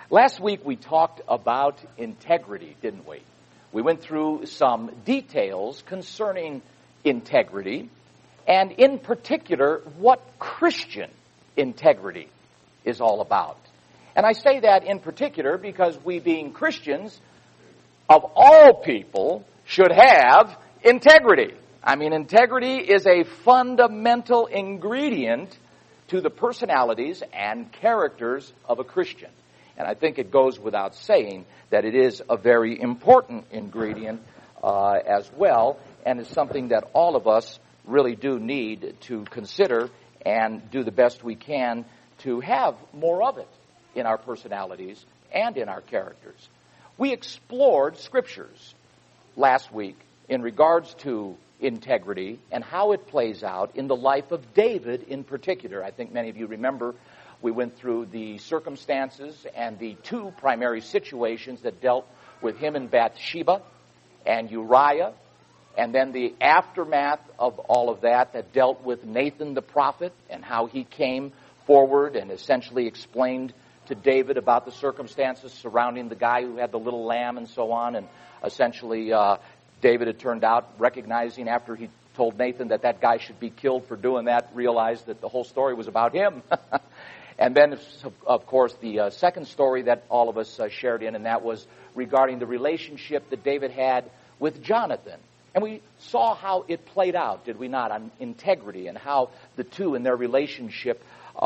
Last week we talked about integrity, didn't we? We went through some details concerning integrity, and in particular, what Christian integrity is all about. And I say that in particular because we, being Christians, of all people, should have integrity. I mean, integrity is a fundamental ingredient to the personalities and characters of a Christian. And I think it goes without saying that it is a very important ingredient as well, and is something that all of us really do need to consider and do the best we can to have more of it in our personalities and in our characters. We explored scriptures last week in regards to integrity and how it plays out in the life of David in particular. I think many of you remember we went through the circumstances and the two primary situations that dealt with him and Bathsheba and Uriah, and then the aftermath of all of that dealt with Nathan the prophet and how he came forward and essentially explained to David about the circumstances surrounding the guy who had the little lamb and so on. And essentially David, it turned out, recognizing after he told Nathan that that guy should be killed for doing that, realized that the whole story was about him. And then, of course, the second story that all of us shared in, and that was regarding the relationship that David had with Jonathan. And we saw how it played out, did we not, on integrity and how the two in their relationship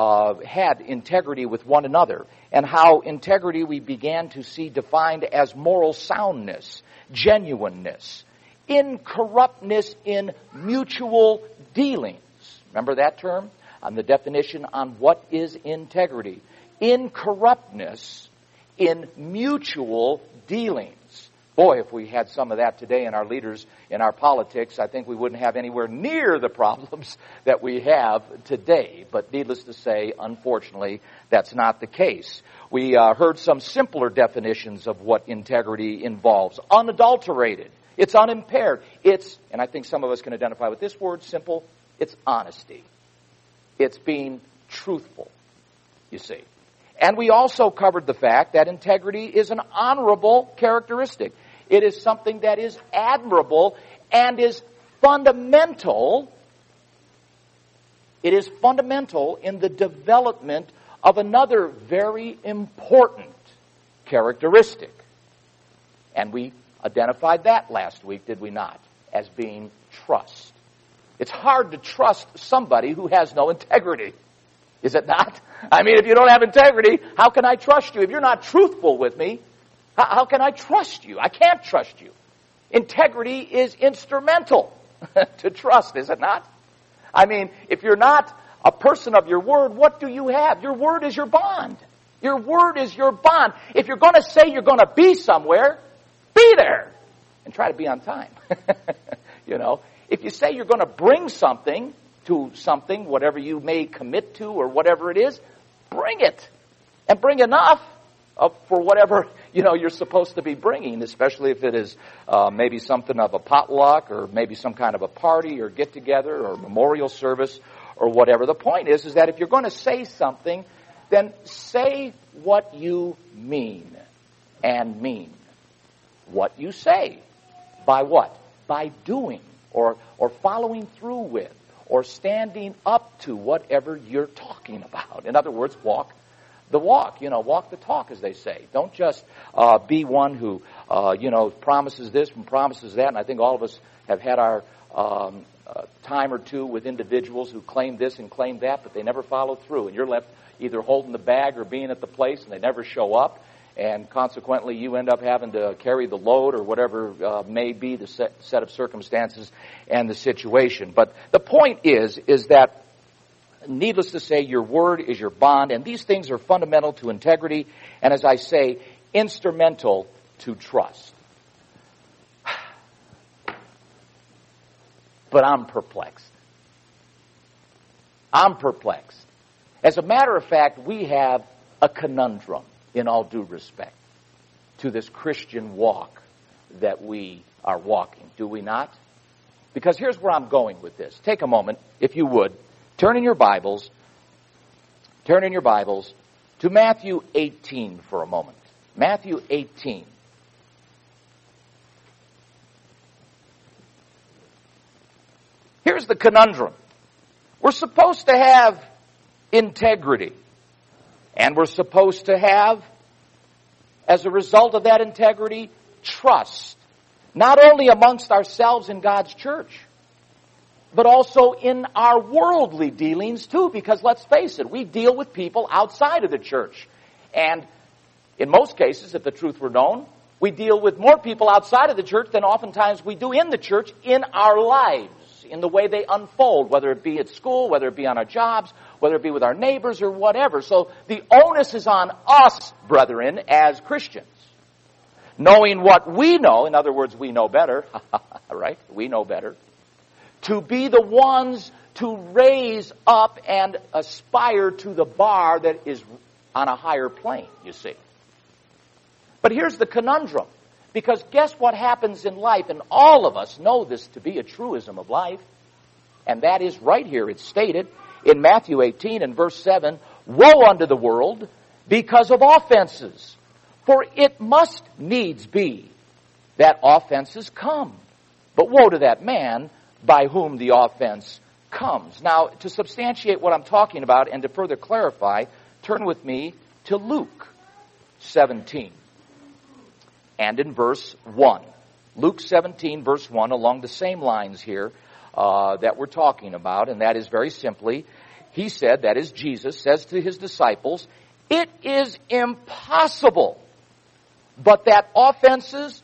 had integrity with one another, and how integrity we began to see defined as moral soundness, genuineness, incorruptness in mutual dealings. Remember that term? On the definition on what is integrity. Incorruptness in mutual dealings. Boy, if we had some of that today in our leaders, in our politics, I think we wouldn't have anywhere near the problems that we have today. But needless to say, unfortunately, that's not the case. We heard some simpler definitions of what integrity involves. Unadulterated. It's unimpaired. It's, and I think some of us can identify with this word, simple, it's honesty. It's being truthful, you see. And we also covered the fact that integrity is an honorable characteristic. It is something that is admirable and is fundamental. It is fundamental in the development of another very important characteristic. And we identified that last week, did we not? As being trust. It's hard to trust somebody who has no integrity. Is it not? I mean, if you don't have integrity, how can I trust you? If you're not truthful with me, how can I trust you? I can't trust you. Integrity is instrumental to trust, is it not? I mean, if you're not a person of your word, what do you have? Your word is your bond. Your word is your bond. If you're going to say you're going to be somewhere, be there. And try to be on time. You know, if you say you're going to bring something to something, whatever you may commit to or whatever it is, bring it. And bring enough for whatever, you know, you're supposed to be bringing, especially if it is maybe something of a potluck or maybe some kind of a party or get-together or memorial service or whatever. The point is that if you're going to say something, then say what you mean and mean what you say. By what? By doing or following through with or standing up to whatever you're talking about. In other words, walk the walk, walk the talk, as they say. Don't just be one who, promises this and promises that. And I think all of us have had our time or two with individuals who claim this and claim that, but they never follow through. And you're left either holding the bag or being at the place, and they never show up. And consequently, you end up having to carry the load or whatever may be the set of circumstances and the situation. But the point is that, needless to say, your word is your bond, and these things are fundamental to integrity, and as I say, instrumental to trust. But I'm perplexed. I'm perplexed. As a matter of fact, we have a conundrum, in all due respect, to this Christian walk that we are walking, do we not? Because here's where I'm going with this. Take a moment, if you would, turn in your Bibles to Matthew 18 for a moment. Matthew 18. Here's the conundrum. We're supposed to have integrity. And we're supposed to have, as a result of that integrity, trust. Not only amongst ourselves in God's church, but also in our worldly dealings too. Because let's face it, we deal with people outside of the church. And in most cases, if the truth were known, we deal with more people outside of the church than oftentimes we do in the church in our lives, in the way they unfold, whether it be at school, whether it be on our jobs, whether it be with our neighbors or whatever. So the onus is on us, brethren, as Christians. Knowing what we know, in other words, we know better, right? We know better. To be the ones to raise up and aspire to the bar that is on a higher plane, you see. But here's the conundrum. Because guess what happens in life? And all of us know this to be a truism of life. And that is right here. It's stated in Matthew 18 and verse 7, "Woe unto the world because of offenses. For it must needs be that offenses come. But woe to that man by whom the offense comes." Now, to substantiate what I'm talking about and to further clarify, turn with me to Luke 17. And in verse 1. Luke 17, verse 1, along the same lines here that we're talking about, and that is very simply, he said, that is Jesus, says to his disciples, "It is impossible, but that offenses,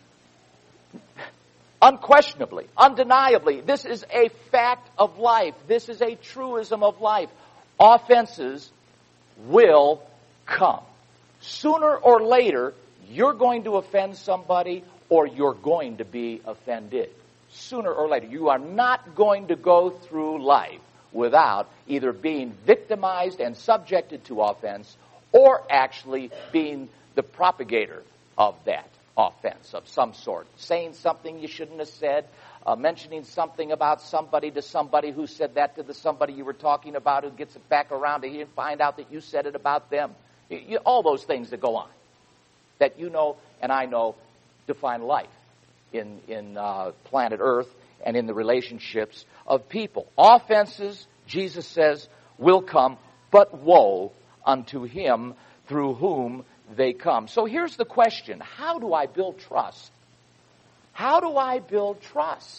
unquestionably, undeniably, this is a fact of life, this is a truism of life, offenses will come. Sooner or later, you're going to offend somebody or you're going to be offended. Sooner or later. You are not going to go through life without either being victimized and subjected to offense or actually being the propagator of that offense of some sort. Saying something you shouldn't have said, mentioning something about somebody to somebody who said that to the somebody you were talking about who gets it back around to you and find out that you said it about them. All those things that go on. That you know and I know define life in planet Earth and in the relationships of people. Offenses, Jesus says, will come, but woe unto him through whom they come. So here's the question. How do I build trust? How do I build trust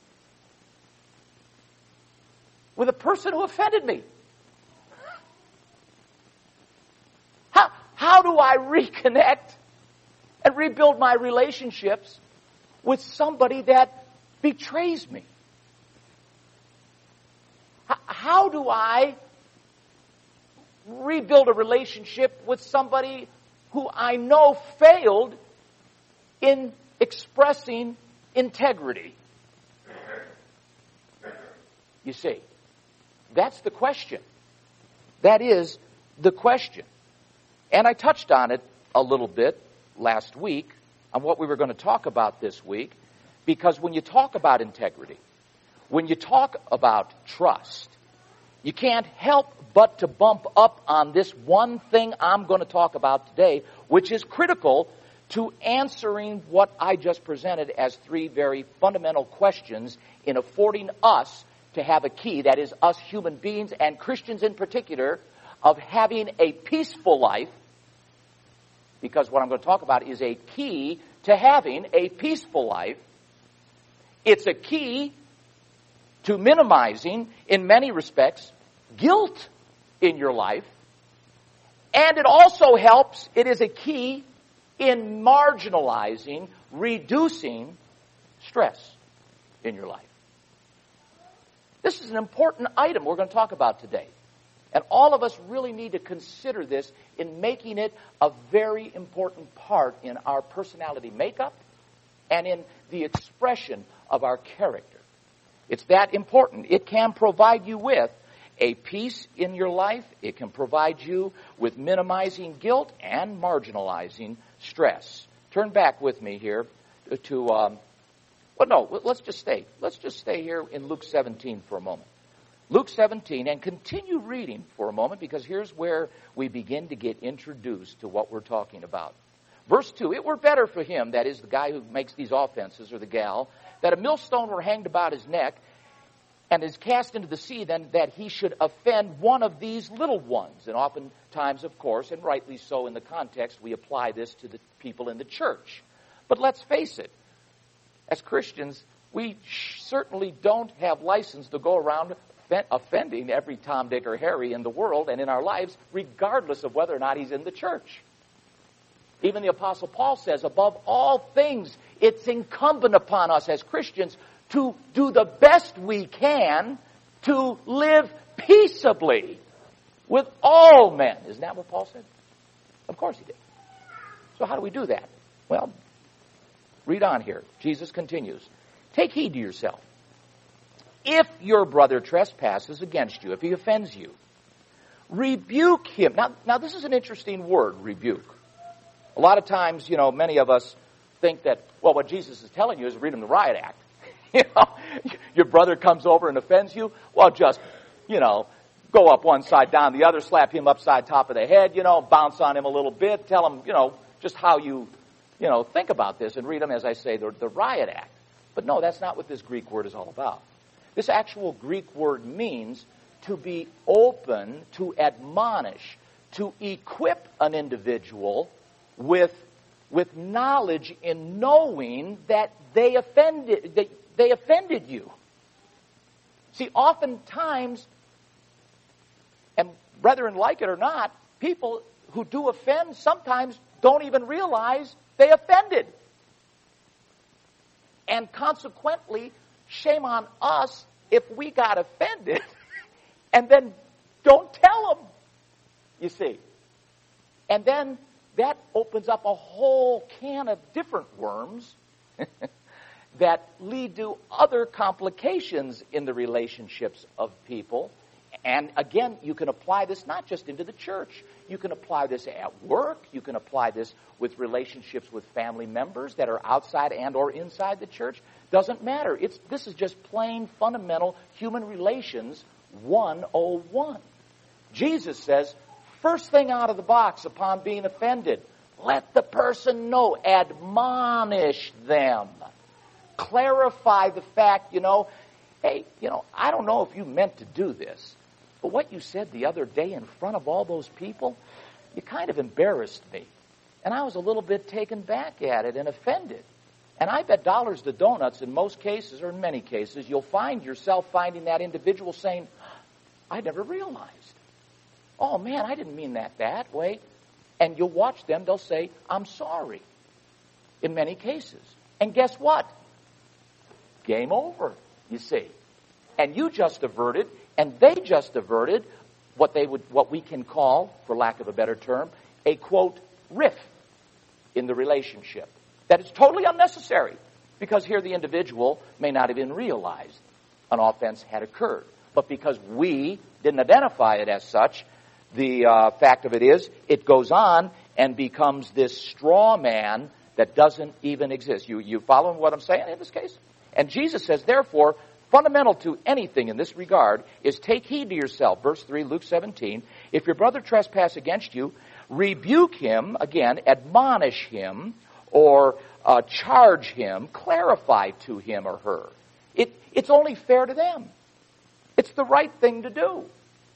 with a person who offended me? How do I reconnect and rebuild my relationships with somebody that betrays me? How do I rebuild a relationship with somebody who I know failed in expressing integrity? You see, that's the question. That is the question. And I touched on it a little bit last week on what we were going to talk about this week, because when you talk about integrity, when you talk about trust, you can't help but to bump up on this one thing I'm going to talk about today, which is critical to answering what I just presented as three very fundamental questions in affording us to have a key, that is us human beings and Christians in particular, of having a peaceful life, because what I'm going to talk about is a key to having a peaceful life. It's a key to minimizing, in many respects, guilt in your life. And it also helps, it is a key in marginalizing, reducing stress in your life. This is an important item we're going to talk about today. And all of us really need to consider this in making it a very important part in our personality makeup and in the expression of our character. It's that important. It can provide you with a peace in your life. It can provide you with minimizing guilt and marginalizing stress. Turn back with me here to, let's just stay. Let's just stay here in Luke 17 for a moment. Luke 17, and continue reading for a moment, because here's where we begin to get introduced to what we're talking about. Verse 2, it were better for him, that is the guy who makes these offenses, or the gal, that a millstone were hanged about his neck and is cast into the sea than that he should offend one of these little ones. And oftentimes, of course, and rightly so in the context, we apply this to the people in the church. But let's face it, as Christians, we certainly don't have license to go around offending every Tom, Dick, or Harry in the world and in our lives, regardless of whether or not he's in the church. Even the Apostle Paul says, above all things, it's incumbent upon us as Christians to do the best we can to live peaceably with all men. Isn't that what Paul said? Of course he did. So how do we do that? Well, read on here. Jesus continues. Take heed to yourself. If your brother trespasses against you, if he offends you, rebuke him. Now this is an interesting word, rebuke. A lot of times, many of us think that, well, what Jesus is telling you is read him the riot act. Your brother comes over and offends you. Well, just, go up one side, down the other, slap him upside top of the head, bounce on him a little bit, tell him, just how you, think about this and read him, as I say, the riot act. But no, that's not what this Greek word is all about. This actual Greek word means to be open, to admonish, to equip an individual with knowledge in knowing that they offended you. See, oftentimes, and brethren, like it or not, people who do offend sometimes don't even realize they offended. And consequently, shame on us if we got offended and then don't tell them, you see. And then that opens up a whole can of different worms that lead to other complications in the relationships of people. And again, you can apply this not just into the church. You can apply this at work. You can apply this with relationships with family members that are outside and or inside the church. Doesn't matter. This is just plain fundamental human relations 101. Jesus says, first thing out of the box upon being offended, let the person know, admonish them. Clarify the fact, hey, I don't know if you meant to do this, but what you said the other day in front of all those people, you kind of embarrassed me. And I was a little bit taken back at it and offended. And I bet dollars to donuts in most cases, or in many cases, you'll find yourself finding that individual saying, I never realized. Oh, man, I didn't mean that way. And you'll watch them, they'll say, I'm sorry, in many cases. And guess what? Game over, you see. And you just averted, and they just averted what we can call, for lack of a better term, a, quote, rift in the relationship. That is totally unnecessary, because here the individual may not have even realized an offense had occurred. But because we didn't identify it as such, the fact of it is, it goes on and becomes this straw man that doesn't even exist. You following what I'm saying in this case? And Jesus says, therefore, fundamental to anything in this regard is take heed to yourself. Verse 3, Luke 17. If your brother trespass against you, rebuke him, again, admonish him, or charge him, clarify to him or her. It's only fair to them. It's the right thing to do.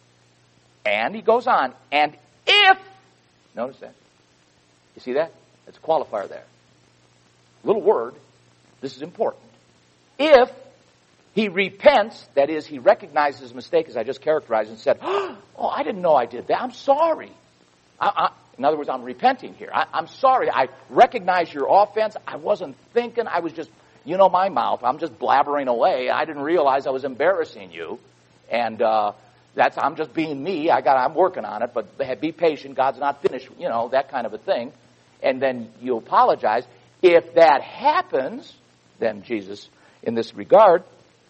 And he goes on, and if, notice that. You see that? That's a qualifier there. Little word. This is important. If he repents, that is, he recognizes his mistake, as I just characterized, and said, oh, I didn't know I did that. I'm sorry. In other words, I'm repenting here. I'm sorry. I recognize your offense. I wasn't thinking. I was just, my mouth. I'm just blabbering away. I didn't realize I was embarrassing you. And I'm just being me. I'm working on it, but be patient. God's not finished, that kind of a thing. And then you apologize. If that happens, then Jesus, in this regard,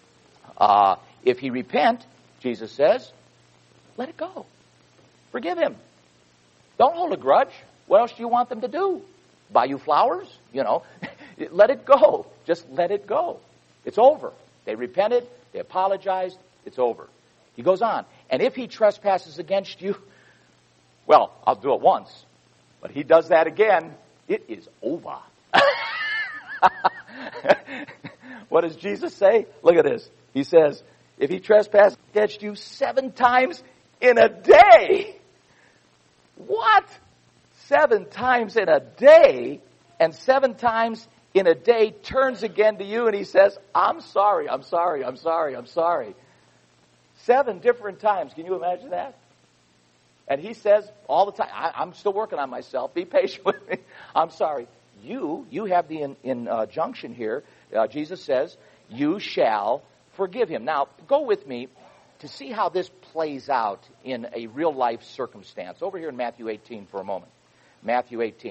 if he repent, Jesus says, let it go. Forgive him. Don't hold a grudge. What else do you want them to do? Buy you flowers? Let it go. Just let it go. It's over. They repented. They apologized. It's over. He goes on, and if he trespasses against you, well, I'll do it once. But he does that again, it is over. What does Jesus say? Look at this. He says, if he trespasses against you 7 times in a day. What? 7 times in a day, and 7 times in a day turns again to you and he says, I'm sorry, I'm sorry, I'm sorry, I'm sorry. 7 different times. Can you imagine that? And he says all the time, I'm still working on myself. Be patient with me. I'm sorry. You have the injunction here. Jesus says, you shall forgive him. Now, go with me to see how this plays out in a real-life circumstance. Over here in Matthew 18 for a moment. Matthew 18.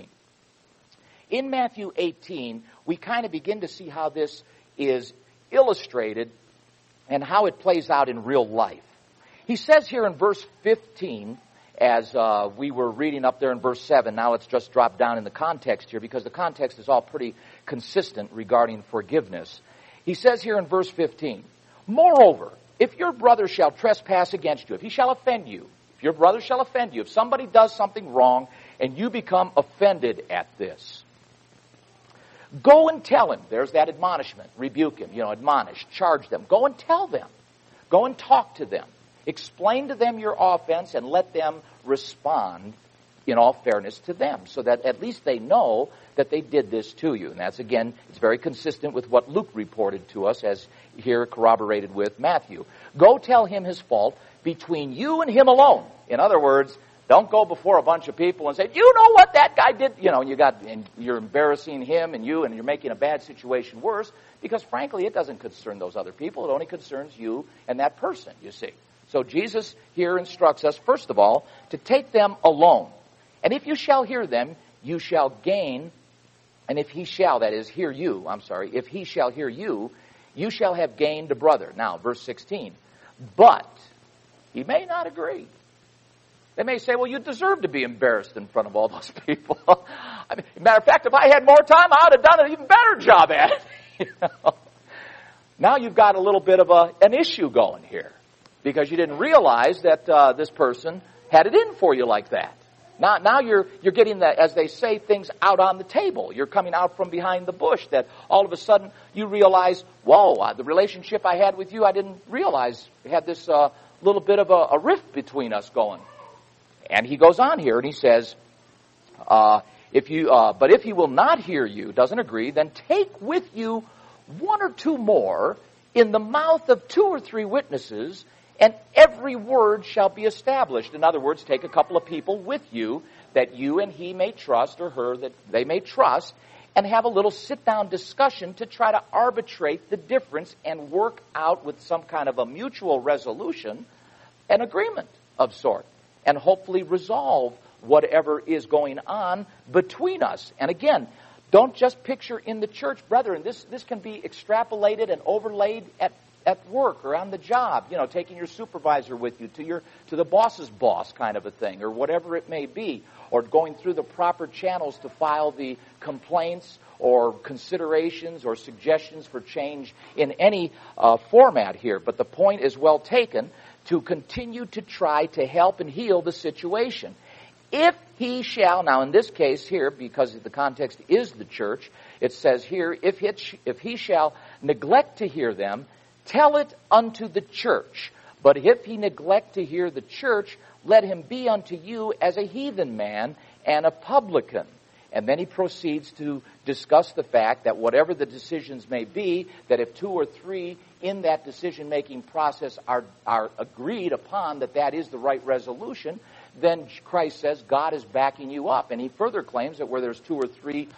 In Matthew 18, we kind of begin to see how this is illustrated and how it plays out in real life. He says here in verse 15, as we were reading up there in verse 7, now let's just drop down in the context here because the context is all pretty consistent regarding forgiveness. He says here in verse 15, moreover, if your brother shall trespass against you, if he shall offend you, if your brother shall offend you, if somebody does something wrong and you become offended at this, go and tell him. There's that admonishment. Rebuke him, admonish, charge them. Go and tell them. Go and talk to them. Explain to them your offense and let them respond in all fairness to them so that at least they know that they did this to you. And that's, again, it's very consistent with what Luke reported to us as here corroborated with Matthew. Go tell him his fault between you and him alone. In other words, don't go before a bunch of people and say, you know what that guy did? And you're embarrassing him and you're making a bad situation worse because, frankly, it doesn't concern those other people. It only concerns you and that person, you see. So Jesus here instructs us, first of all, to take them alone. And if you shall hear them, you shall gain, and if he shall, that is, hear you, if he shall hear you, you shall have gained a brother. Now, verse 16. But he may not agree. They may say, well, you deserve to be embarrassed in front of all those people. Matter of fact, if I had more time, I would have done an even better job at it. Now you've got a little bit of an issue going here because you didn't realize that this person had it in for you like that. Now you're getting that, as they say, things out on the table. You're coming out from behind the bush that all of a sudden you realize, whoa, the relationship I had with you, I didn't realize had this little bit of a rift between us going. And he goes on here and he says, but if he will not hear you, doesn't agree, then take with you 1 or 2 more in the mouth of 2 or 3 witnesses, and every word shall be established. In other words, take a couple of people with you that you and he may trust, or her that they may trust, and have a little sit-down discussion to try to arbitrate the difference and work out with some kind of a mutual resolution, an agreement of sort, and hopefully resolve whatever is going on between us. And again, don't just picture in the church, brethren. This can be extrapolated and overlaid at work or on the job, taking your supervisor with you to the boss's boss kind of a thing, or whatever it may be, or going through the proper channels to file the complaints or considerations or suggestions for change in any format here. But the point is well taken, to continue to try to help and heal the situation. If he shall, now in this case here, because the context is the church, it says here, if he shall neglect to hear them, tell it unto the church. But if he neglect to hear the church, let him be unto you as a heathen man and a publican. And then he proceeds to discuss the fact that whatever the decisions may be, that if 2 or 3 in that decision-making process are agreed upon that is the right resolution, then Christ says God is backing you up. And he further claims that where there's 2 or 3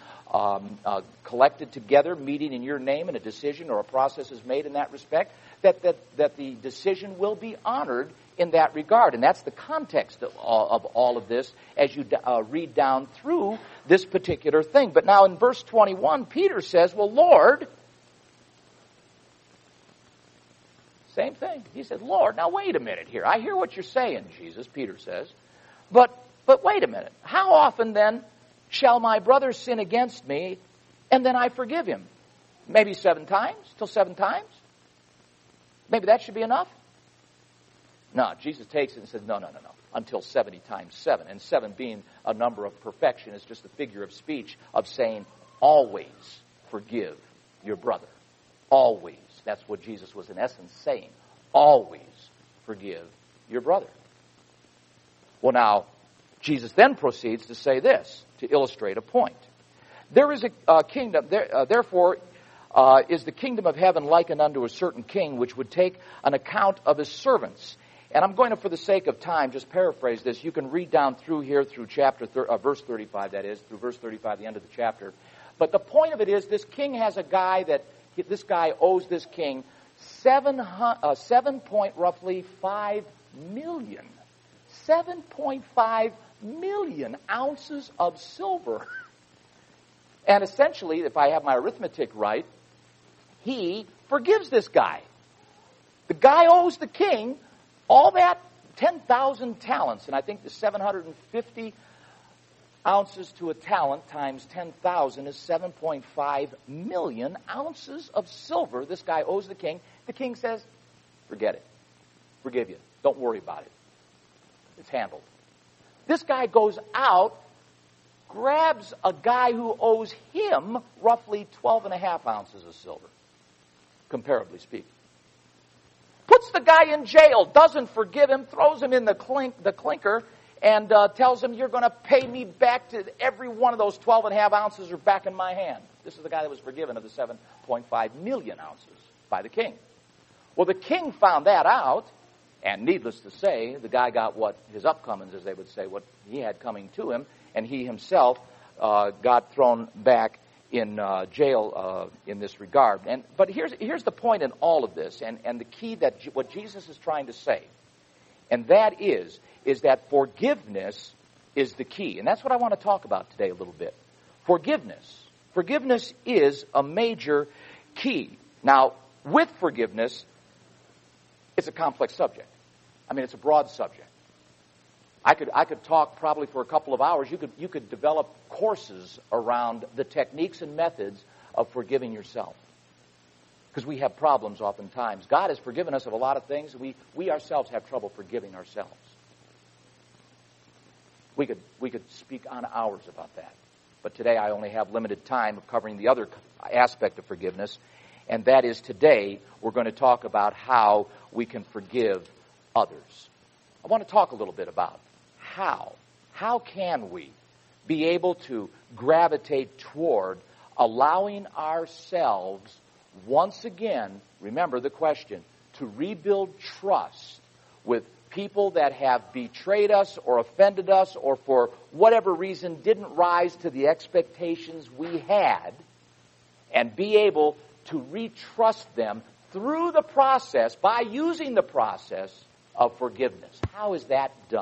collected together, meeting in your name, and a decision or a process is made in that respect, that the decision will be honored in that regard. And that's the context of all of this as you read down through this particular thing. But now in verse 21, Peter says, well, Lord, same thing. He said, Lord, now wait a minute here. I hear what you're saying, Jesus, Peter says. But wait a minute. How often then shall my brother sin against me and then I forgive him? Maybe 7 times, till 7 times? Maybe that should be enough? No, Jesus takes it and says, no. Until 70 times 7. And 7 being a number of perfection is just a figure of speech of saying, always forgive your brother. Always. That's what Jesus was in essence saying. Always forgive your brother. Well, now, Jesus then proceeds to say this, to illustrate a point. There is a kingdom, therefore is the kingdom of heaven likened unto a certain king, which would take an account of his servants. And I'm going to, for the sake of time, just paraphrase this. You can read down through here, through verse 35, that is, through verse 35, the end of the chapter. But the point of it is, this king has a guy that, this guy owes this king 7.5 million. 7.5 million ounces of silver. And essentially, if I have my arithmetic right, he forgives this guy. The guy owes the king all that 10,000 talents. And I think the 750 ounces to a talent times 10,000 is 7.5 million ounces of silver this guy owes the king. The king says, forget it. Forgive you. Don't worry about it. It's handled. This guy goes out, grabs a guy who owes him roughly 12.5 ounces of silver, comparably speaking. Puts the guy in jail, doesn't forgive him, throws him in the clinker, and tells him, you're going to pay me back to every one of those 12.5 ounces are back in my hand. This is the guy that was forgiven of the 7.5 million ounces by the king. Well, the king found that out, and needless to say, the guy got what his upcomings, as they would say, what he had coming to him, and he himself got thrown back in jail in this regard. But here's the point in all of this, and the key that what Jesus is trying to say, and that is that forgiveness is the key. And that's what I want to talk about today a little bit. Forgiveness. Forgiveness is a major key. Now, with forgiveness, it's a complex subject. I mean, it's a broad subject. I could talk probably for a couple of hours. You could develop courses around the techniques and methods of forgiving yourself. Because we have problems oftentimes. God has forgiven us of a lot of things. We ourselves have trouble forgiving ourselves. We could speak on hours about that. But today I only have limited time of covering the other aspect of forgiveness. And that is today we're going to talk about how we can forgive others. I want to talk a little bit about how. How can we be able to gravitate toward allowing ourselves once again, remember the question, to rebuild trust with people that have betrayed us or offended us or for whatever reason didn't rise to the expectations we had, and be able to retrust them through the process, by using the process of forgiveness. How is that done?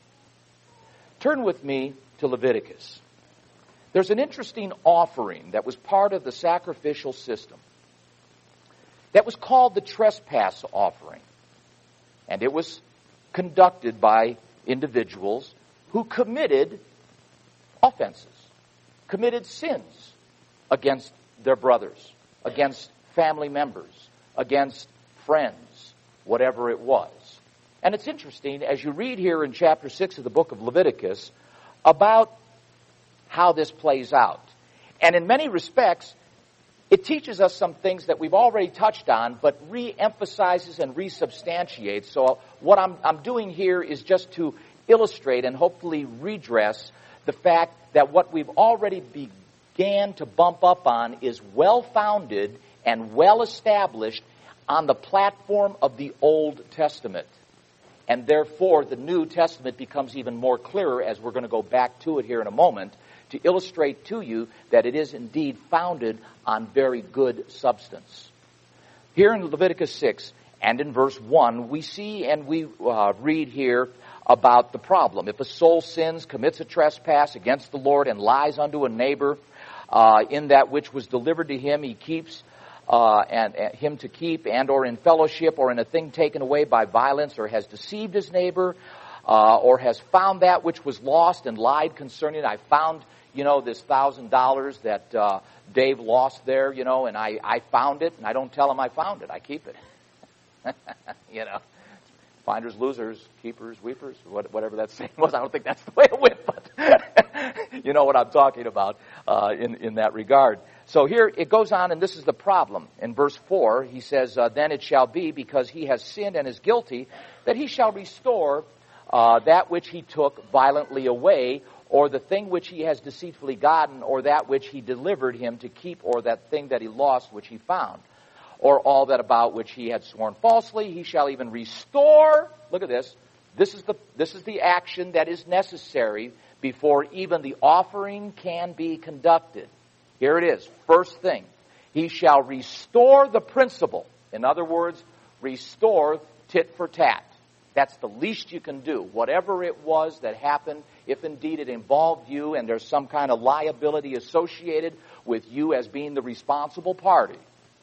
Turn with me to Leviticus. There's an interesting offering that was part of the sacrificial system that was called the trespass offering. And it was conducted by individuals who committed offenses, committed sins against their brothers, against family members, against friends, whatever it was. And it's interesting, as you read here in chapter 6 of the book of Leviticus, about how this plays out. And in many respects, it teaches us some things that we've already touched on, but re-emphasizes and resubstantiates. So what I'm doing here is just to illustrate and hopefully redress the fact that what we've already began to bump up on is well-founded and well-established on the platform of the Old Testament. And therefore, the New Testament becomes even more clearer, as we're going to go back to it here in a moment, to illustrate to you that it is indeed founded on very good substance. Here in Leviticus 6 and in verse 1, we see and we read here about the problem. If a soul sins, commits a trespass against the Lord, and lies unto a neighbor in that which was delivered to him, he keeps and him to keep, and or in fellowship, or in a thing taken away by violence, or has deceived his neighbor, or has found that which was lost and lied concerning it. I found, this $1,000 that Dave lost there, and I found it, and I don't tell him I found it. I keep it. Finders, losers, keepers, weepers, whatever that saying was. I don't think that's the way it went, but you know what I'm talking about in that regard. So here it goes on, and this is the problem. In verse 4, he says, then it shall be, because he has sinned and is guilty, that he shall restore that which he took violently away, or the thing which he has deceitfully gotten, or that which he delivered him to keep, or that thing that he lost which he found. Or all that about which he had sworn falsely, he shall even restore. Look at this. This is the action that is necessary before even the offering can be conducted. Here it is. First thing. He shall restore the principal. In other words, restore tit for tat. That's the least you can do. Whatever it was that happened, if indeed it involved you and there's some kind of liability associated with you as being the responsible party.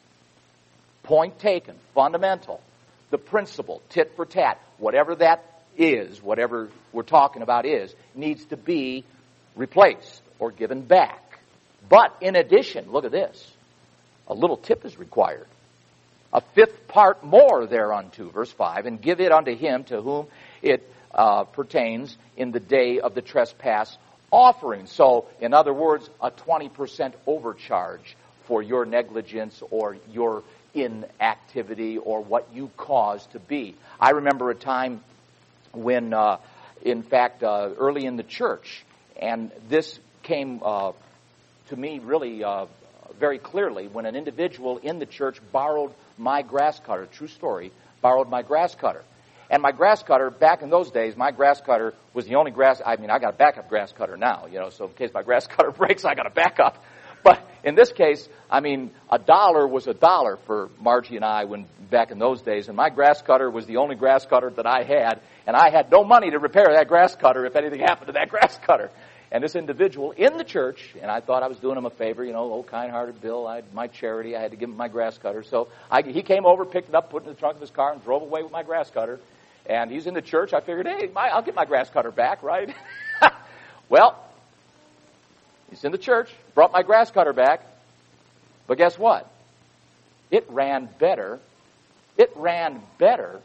Point taken, fundamental. The principle, tit for tat, whatever that is, whatever we're talking about is, needs to be replaced or given back. But in addition, look at this. A little tip is required. A fifth part more thereunto, verse 5, and give it unto him to whom it pertains in the day of the trespass offering. So, in other words, a 20% overcharge for your negligence or your inactivity or what you caused to be. I remember a time when, in fact, early in the church, and this came to me really very clearly when an individual in the church borrowed my grass cutter, true story, borrowed my grass cutter. And my grass cutter, back in those days, my grass cutter was the only I got a backup grass cutter now, so in case my grass cutter breaks, I got a backup. But in this case, $1 was $1 for Margie and I back in those days, and my grass cutter was the only grass cutter that I had, and I had no money to repair that grass cutter if anything happened to that grass cutter. And this individual in the church, and I thought I was doing him a favor, old kind-hearted Bill, my charity, I had to give him my grass cutter. So he came over, picked it up, put it in the trunk of his car, and drove away with my grass cutter. And he's in the church. I figured, hey, I'll get my grass cutter back, right? Well, he's in the church, brought my grass cutter back, but guess what? It ran better. It ran better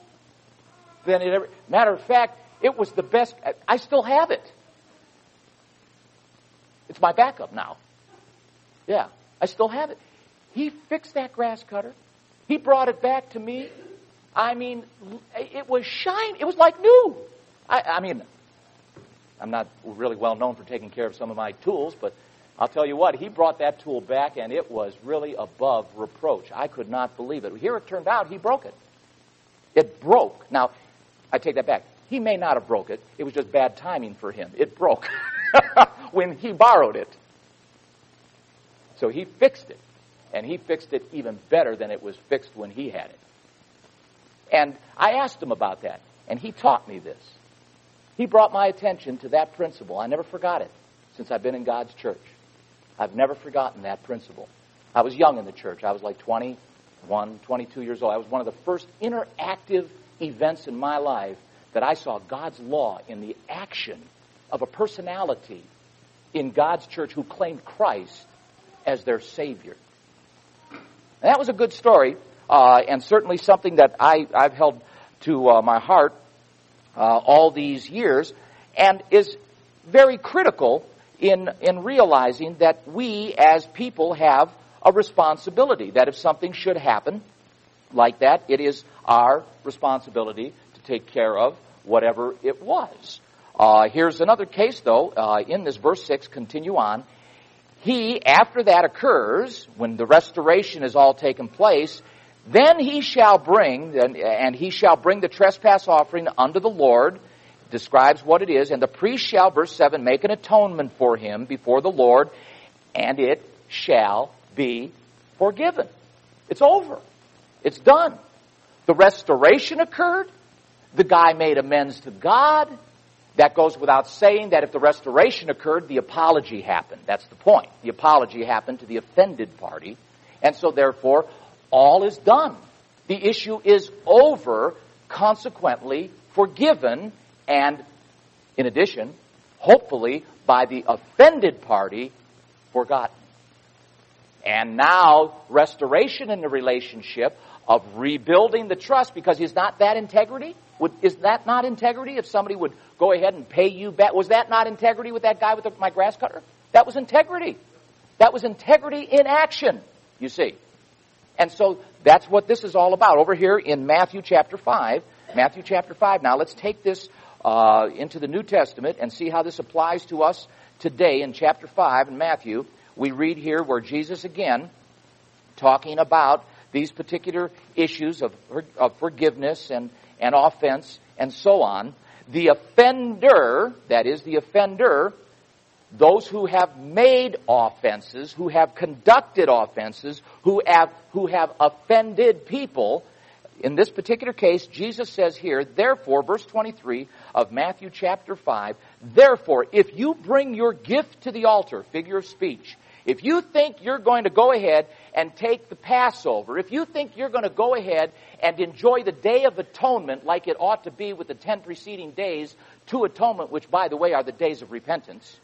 than it ever. Matter of fact, it was the best. I still have it. It's my backup now. Yeah, I still have it. He fixed that grass cutter. He brought it back to me. I mean, it was shiny. It was like new. I mean, I'm not really well known for taking care of some of my tools, but I'll tell you what, he brought that tool back, and it was really above reproach. I could not believe it. Here it turned out he broke it. It broke. Now, I take that back. He may not have broke it. It was just bad timing for him. It broke when he borrowed it. So he fixed it, and he fixed it even better than it was fixed when he had it. And I asked him about that, and he taught me this. He brought my attention to that principle. I never forgot it since I've been in God's church. I've never forgotten that principle. I was young in the church. I was like 21, 22 years old. I was one of the first interactive events in my life that I saw God's law in the action of a personality in God's church who claimed Christ as their Savior. And that was a good story, and certainly something that I've held to my heart all these years, and is very critical in realizing that we as people have a responsibility, that if something should happen like that, it is our responsibility to take care of whatever it was. Here's another case, though, in this verse 6, continue on. He, after that occurs, when the restoration is all taken place, then he shall bring, and he shall bring the trespass offering unto the Lord, describes what it is, and the priest shall, verse 7, make an atonement for him before the Lord, and it shall be forgiven. It's over. It's done. The restoration occurred. The guy made amends to God. That goes without saying that if the restoration occurred, the apology happened. That's the point. The apology happened to the offended party. And so, therefore, all is done. The issue is over, consequently forgiven, and in addition, hopefully, by the offended party, forgotten. And now, restoration in the relationship of rebuilding the trust, because is not that integrity? Is that not integrity if somebody would go ahead and pay you back? Was that not integrity with that guy with my grass cutter? That was integrity. That was integrity in action, you see. And so that's what this is all about over here in Matthew chapter 5. Matthew chapter 5. Now let's take this into the New Testament and see how this applies to us today in chapter 5 in Matthew. We read here where Jesus again talking about these particular issues of forgiveness and offense and so on. The offender, that is the offender, those who have made offenses, who have conducted offenses, who have offended people. In this particular case, Jesus says here, therefore, verse 23 of Matthew chapter 5, therefore, if you bring your gift to the altar, figure of speech, if you think you're going to go ahead and take the Passover, if you think you're going to go ahead and enjoy the Day of Atonement like it ought to be with the 10 preceding days to atonement, which, by the way, are the days of repentance,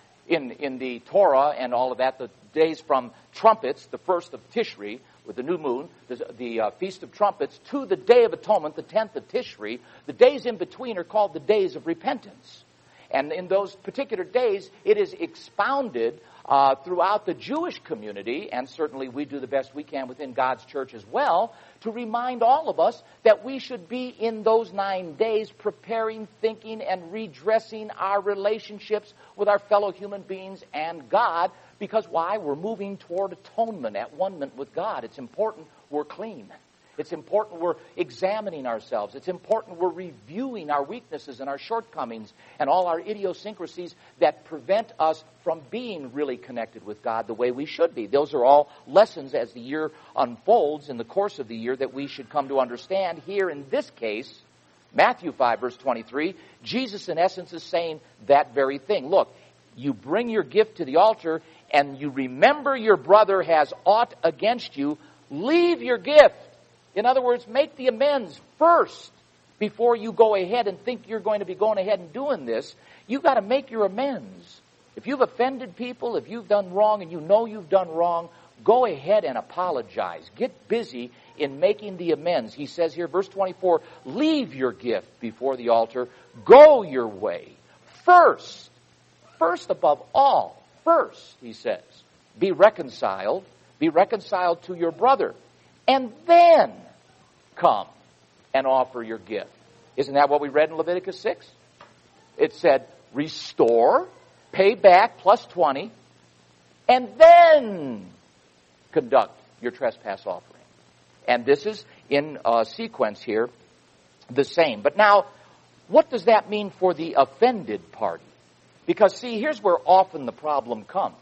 in the Torah and all of that, the days from trumpets, the 1st of Tishri, with the new moon, the Feast of Trumpets, to the Day of Atonement, the 10th of Tishri, the days in between are called the days of repentance. And in those particular days, it is expounded throughout the Jewish community, and certainly we do the best we can within God's church as well, to remind all of us that we should be in those 9 days preparing, thinking, and redressing our relationships with our fellow human beings and God. Because why? We're moving toward atonement, at one-ment with God. It's important we're clean. It's important we're examining ourselves. It's important we're reviewing our weaknesses and our shortcomings and all our idiosyncrasies that prevent us from being really connected with God the way we should be. Those are all lessons as the year unfolds in the course of the year that we should come to understand. Here in this case, Matthew 5 verse 23, Jesus in essence is saying that very thing. Look, you bring your gift to the altar and you remember your brother has aught against you, leave your gift. In other words, make the amends first before you go ahead and think you're going to be going ahead and doing this. You've got to make your amends. If you've offended people, if you've done wrong and you know you've done wrong, go ahead and apologize. Get busy in making the amends. He says here, verse 24, leave your gift before the altar. Go your way. First above all, he says, be reconciled to your brother. And then come and offer your gift. Isn't that what we read in Leviticus 6? It said, restore, pay back plus 20, and then conduct your trespass offering. And this is in sequence here, the same. But now, what does that mean for the offended party? Because, see, here's where often the problem comes.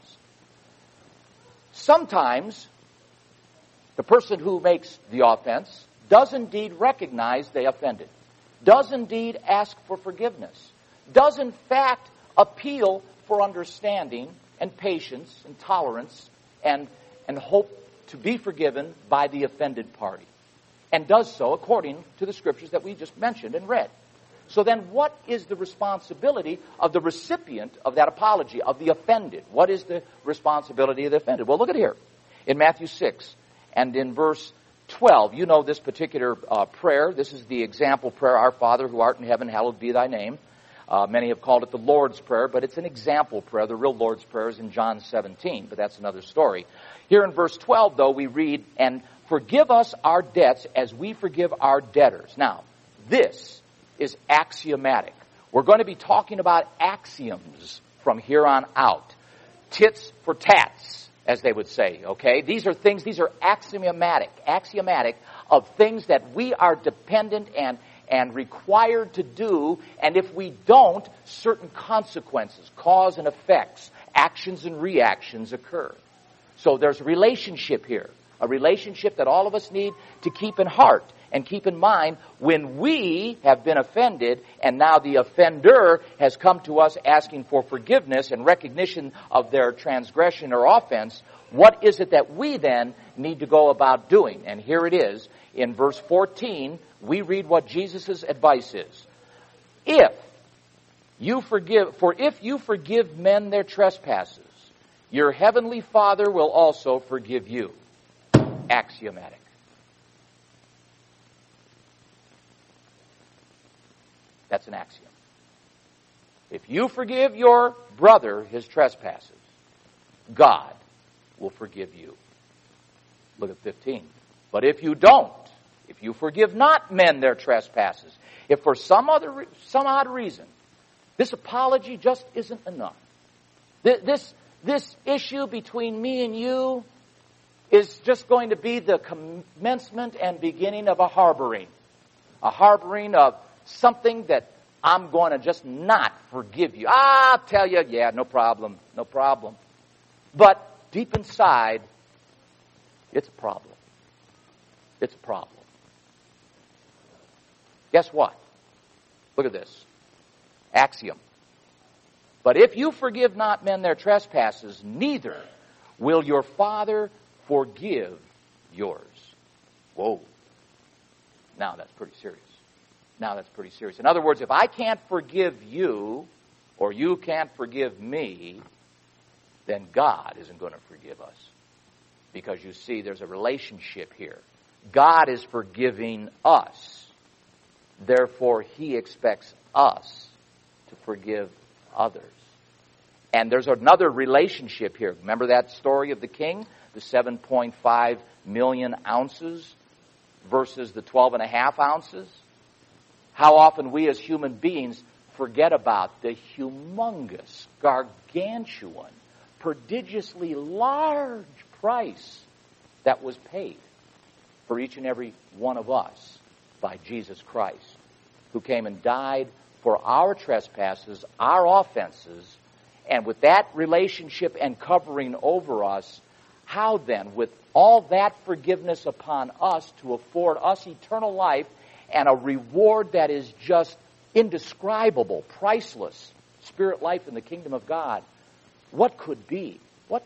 Sometimes the person who makes the offense does indeed recognize they offended, does indeed ask for forgiveness, does in fact appeal for understanding and patience and tolerance and hope to be forgiven by the offended party, and does so according to the scriptures that we just mentioned and read. So then what is the responsibility of the recipient of that apology, of the offended? What is the responsibility of the offended? Well, look at here. In Matthew 6 and in verse 12, you know this particular prayer. This is the example prayer, Our Father who art in heaven, hallowed be thy name. Many have called it the Lord's Prayer, but it's an example prayer. The real Lord's Prayer is in John 17, but that's another story. Here in verse 12, though, we read, and forgive us our debts as we forgive our debtors. Now, this is axiomatic. We're going to be talking about axioms from here on out. Tits for tats, as they would say, okay? These are axiomatic of things that we are dependent and required to do, and if we don't, certain consequences, cause and effects, actions and reactions occur. So there's a relationship here, a relationship that all of us need to keep in heart and keep in mind when we have been offended and now the offender has come to us asking for forgiveness and recognition of their transgression or offense. What is it that we then need to go about doing? And here it is. In verse 14, we read what Jesus' advice is. If you forgive men their trespasses, your heavenly Father will also forgive you. Axiomatic. That's an axiom. If you forgive your brother his trespasses, God will forgive you. Look at 15. But if you don't, if you forgive not men their trespasses, if for some odd reason, this apology just isn't enough. This issue between me and you is just going to be the commencement and beginning of a harboring of something that I'm going to just not forgive you. I'll tell you, yeah, no problem. But deep inside, it's a problem. It's a problem. Guess what? Look at this. Axiom. But if you forgive not men their trespasses, neither will your Father forgive yours. Whoa. Now that's pretty serious. In other words, if I can't forgive you, or you can't forgive me, then God isn't going to forgive us. Because you see, there's a relationship here. God is forgiving us. Therefore, He expects us to forgive others. And there's another relationship here. Remember that story of the king? The 7.5 million ounces versus the 12.5 ounces? How often we as human beings forget about the humongous, gargantuan, prodigiously large price that was paid for each and every one of us by Jesus Christ, who came and died for our trespasses, our offenses, and with that relationship and covering over us, how then, with all that forgiveness upon us to afford us eternal life and a reward that is just indescribable, priceless, spirit life in the kingdom of God, what could be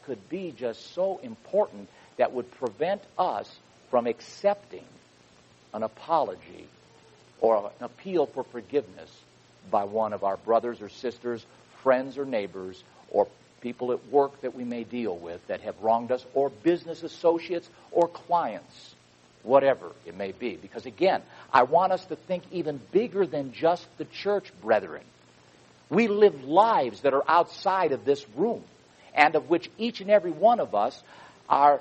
just so important that would prevent us from accepting an apology or an appeal for forgiveness by one of our brothers or sisters, friends or neighbors, or people at work that we may deal with that have wronged us, or business associates or clients, whatever it may be. Because again, I want us to think even bigger than just the church, brethren. We live lives that are outside of this room, and of which each and every one of us are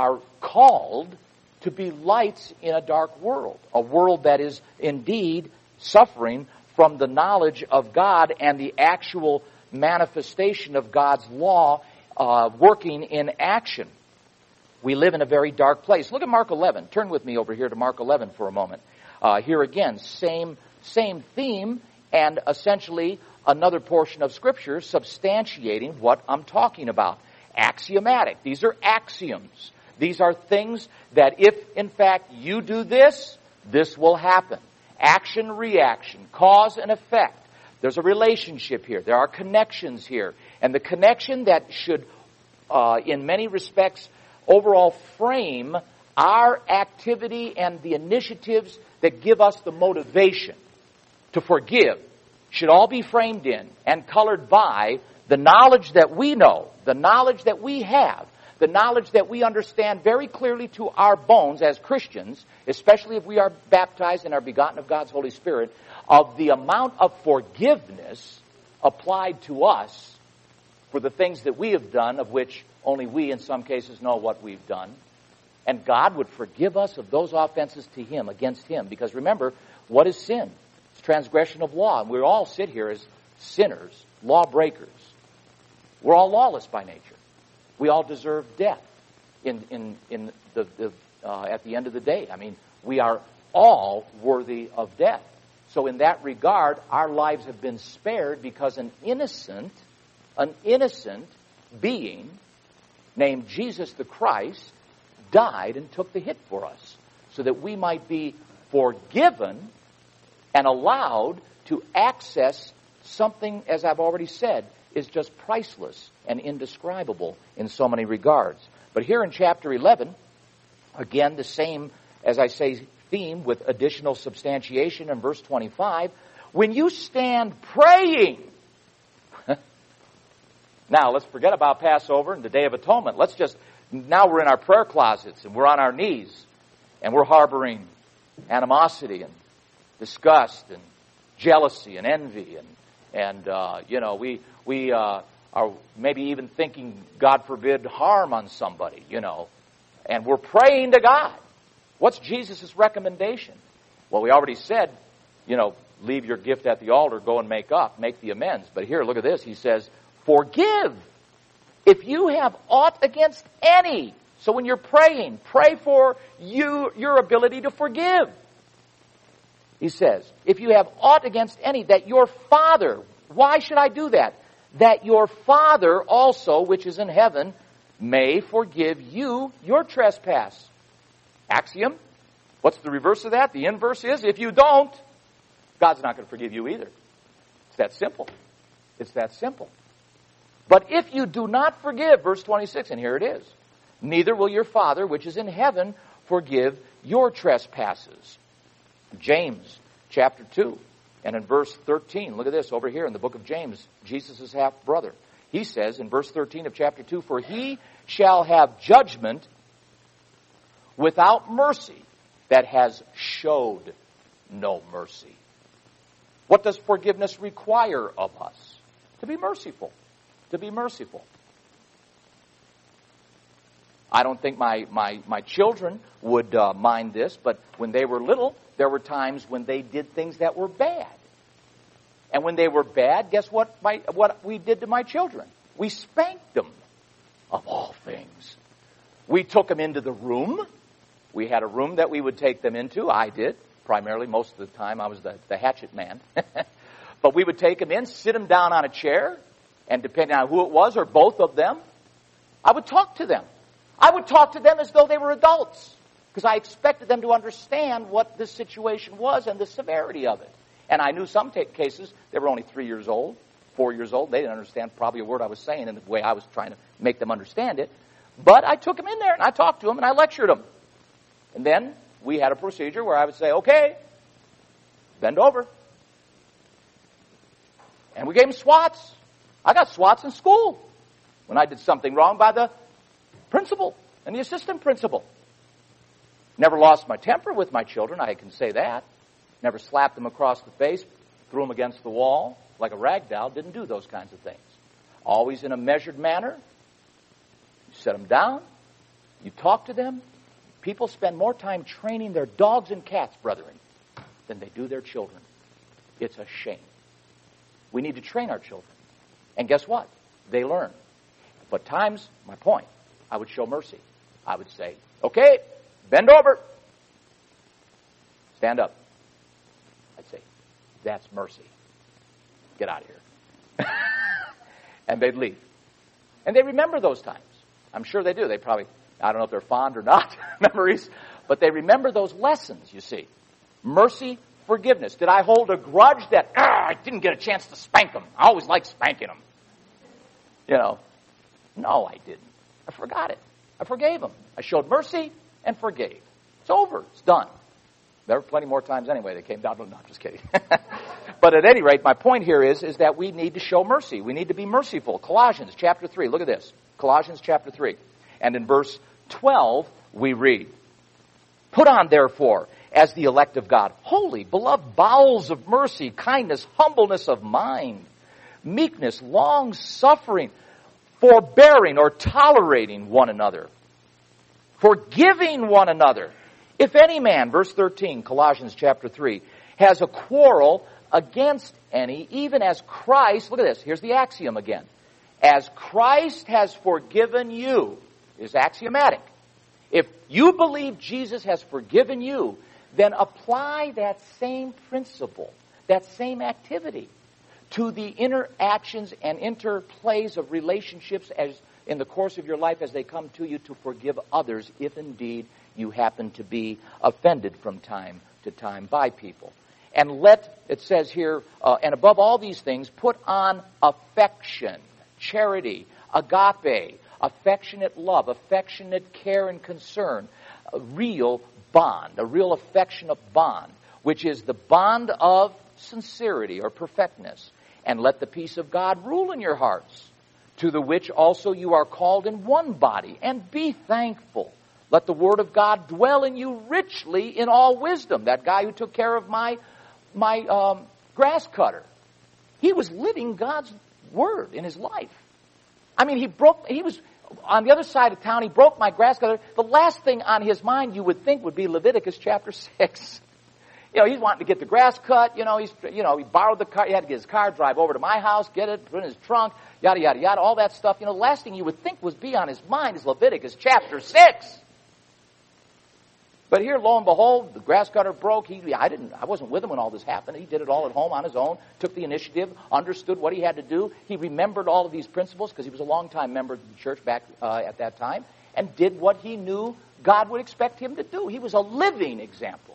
called to be lights in a dark world, a world that is indeed suffering from the knowledge of God and the actual manifestation of God's law working in action. We live in a very dark place. Look at Mark 11. Turn with me over here to Mark 11 for a moment. Here again, same theme, and essentially another portion of Scripture substantiating what I'm talking about. Axiomatic. These are axioms. These are things that if, in fact, you do this, this will happen. Action, reaction, cause and effect. There's a relationship here. There are connections here. And the connection that should, in many respects, overall frame our activity and the initiatives that give us the motivation to forgive should all be framed in and colored by the knowledge that we know, the knowledge that we have, the knowledge that we understand very clearly to our bones as Christians, especially if we are baptized and are begotten of God's Holy Spirit, of the amount of forgiveness applied to us for the things that we have done, of which only we in some cases know what we've done. And God would forgive us of those offenses to Him, against Him. Because remember, what is sin? It's transgression of law. And we all sit here as sinners, lawbreakers. We're all lawless by nature. We all deserve death at the end of the day. I mean, we are all worthy of death. So in that regard, our lives have been spared because an innocent being named Jesus the Christ died and took the hit for us so that we might be forgiven and allowed to access something, as I've already said, is just priceless and indescribable in so many regards. But here in chapter 11, again, the same, as I say, theme with additional substantiation in verse 25. When you stand praying, now let's forget about Passover and the Day of Atonement. Now we're in our prayer closets and we're on our knees and we're harboring animosity and disgust and jealousy and envy, and we are maybe even thinking, God forbid, harm on somebody, and we're praying to God. What's Jesus' recommendation? Well, we already said, leave your gift at the altar, go and make the amends. But here, look at this. He says, forgive if you have aught against any. So when you're praying, pray for your ability to forgive. He says, if you have aught against any, that your Father, why should I do that? That your Father also, which is in heaven, may forgive you your trespass. Axiom. What's the reverse of that? The inverse is, if you don't, God's not going to forgive you either. It's that simple. It's that simple. But if you do not forgive, verse 26, and here it is, neither will your Father, which is in heaven, forgive your trespasses. James chapter 2, and in verse 13, look at this over here in the book of James, Jesus' half-brother. He says in verse 13 of chapter 2, for he shall have judgment without mercy that has showed no mercy. What does forgiveness require of us? To be merciful. To be merciful. I don't think my children would mind this, but when they were little, there were times when they did things that were bad. And when they were bad, guess what we did to my children? We spanked them, of all things. We took them into the room. We had a room that we would take them into. I did. Primarily, most of the time, I was the hatchet man. But we would take them in, sit them down on a chair, and depending on who it was, or both of them, I would talk to them. I would talk to them as though they were adults, because I expected them to understand what this situation was and the severity of it. And I knew some cases, they were only 3 years old, 4 years old. They didn't understand probably a word I was saying in the way I was trying to make them understand it. But I took them in there, and I talked to them, and I lectured them. And then we had a procedure where I would say, okay, bend over. And we gave them swats. I got swats in school when I did something wrong by the principal and the assistant principal. Never lost my temper with my children, I can say that. Never slapped them across the face, threw them against the wall like a rag doll. Didn't do those kinds of things. Always in a measured manner. You set them down. You talk to them. People spend more time training their dogs and cats, brethren, than they do their children. It's a shame. We need to train our children. And guess what? They learn. But times, my point, I would show mercy. I would say, okay, bend over. Stand up. I'd say, that's mercy. Get out of here. And they'd leave. And they remember those times. I'm sure they do. They probably, I don't know if they're fond or not, memories, but they remember those lessons, you see. Mercy, forgiveness. Did I hold a grudge that, I didn't get a chance to spank them? I always liked spanking them. No, I didn't. I forgot it. I forgave them. I showed mercy and forgave. It's over. It's done. There were plenty more times anyway they came down. No, I'm just kidding. But at any rate, my point here is that we need to show mercy. We need to be merciful. Colossians chapter 3. Look at this. Colossians chapter 3. And in verse 12, we read, put on, therefore, as the elect of God, holy, beloved bowels of mercy, kindness, humbleness of mind, meekness, long-suffering, forbearing or tolerating one another, forgiving one another. If any man, verse 13, Colossians chapter 3, has a quarrel against any, even as Christ, look at this, here's the axiom again, as Christ has forgiven you, is axiomatic. If you believe Jesus has forgiven you, then apply that same principle, that same activity to the interactions and interplays of relationships as in the course of your life as they come to you to forgive others, if indeed you happen to be offended from time to time by people. And it says here, and above all these things, put on affection, charity, agape, affectionate love, affectionate care and concern, a real bond, a real affectionate bond, which is the bond of sincerity or perfectness. And let the peace of God rule in your hearts, to the which also you are called in one body, and be thankful. Let the word of God dwell in you richly in all wisdom. That guy who took care of my grass cutter. He was living God's word in his life. I mean, he was on the other side of town, he broke my grass cutter. The last thing on his mind you would think would be Leviticus chapter 6. He's wanting to get the grass cut. He borrowed the car. He had to get his car, drive over to my house, get it, put it in his trunk, yada, yada, yada, all that stuff. The last thing you would think would be on his mind is Leviticus chapter 6. But here, lo and behold, the grass cutter broke. I wasn't with him when all this happened. He did it all at home on his own, took the initiative, understood what he had to do. He remembered all of these principles because he was a longtime member of the church back at that time, and did what he knew God would expect him to do. He was a living example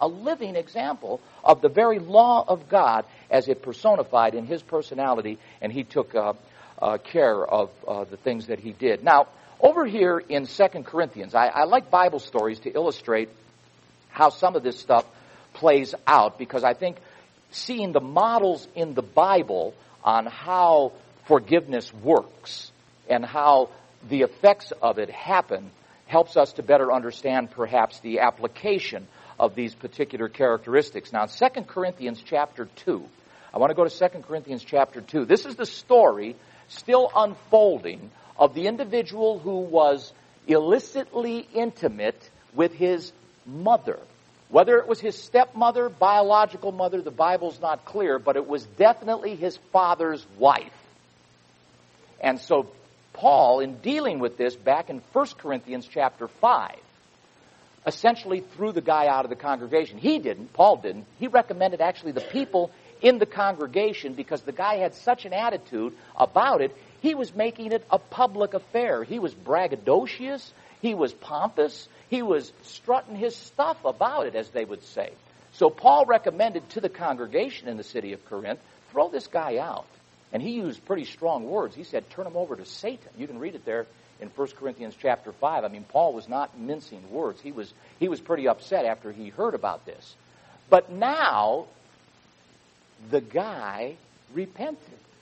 of the very law of God as it personified in his personality, and he took care of the things that he did. Now, over here in 2 Corinthians, I like Bible stories to illustrate how some of this stuff plays out, because I think seeing the models in the Bible on how forgiveness works and how the effects of it happen helps us to better understand perhaps the application of these particular characteristics. Now, in 2 Corinthians chapter 2, I want to go to 2 Corinthians chapter 2. This is the story still unfolding of the individual who was illicitly intimate with his mother. Whether it was his stepmother, biological mother, the Bible's not clear, but it was definitely his father's wife. And so Paul, in dealing with this back in 1 Corinthians chapter 5, essentially threw the guy out of the congregation. He didn't. Paul didn't. He recommended actually the people in the congregation, because the guy had such an attitude about it. He was making it a public affair. He was braggadocious. He was pompous. He was strutting his stuff about it, as they would say. So Paul recommended to the congregation in the city of Corinth, throw this guy out. And he used pretty strong words. He said, turn him over to Satan. You can read it there in 1 Corinthians chapter 5. I mean, Paul was not mincing words. He was pretty upset after he heard about this. But now, the guy repented.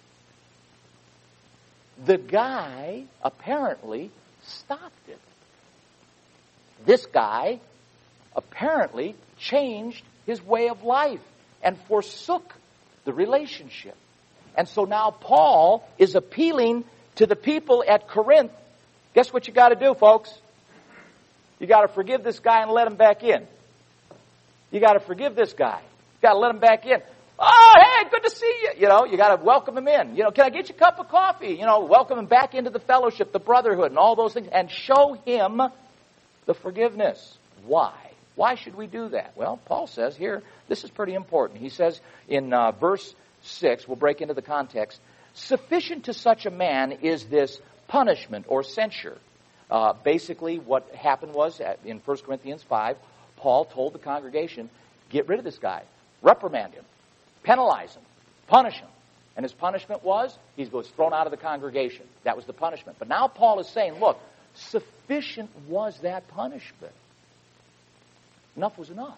The guy apparently stopped it. This guy apparently changed his way of life and forsook the relationship. And so now Paul is appealing to the people at Corinth. Guess what you got to do, folks? You got to forgive this guy and let him back in. You got to forgive this guy. You got to let him back in. Oh, hey, good to see you. You got to welcome him in. Can I get you a cup of coffee? Welcome him back into the fellowship, the brotherhood, and all those things, and show him the forgiveness. Why? Why should we do that? Well, Paul says here, this is pretty important. He says in verse 6, we'll break into the context, sufficient to such a man is this punishment or censure. Basically, what happened was, in 1 Corinthians 5, Paul told the congregation, get rid of this guy, reprimand him, penalize him, punish him. And his punishment was, he was thrown out of the congregation. That was the punishment. But now Paul is saying, look, sufficient was that punishment. Enough was enough.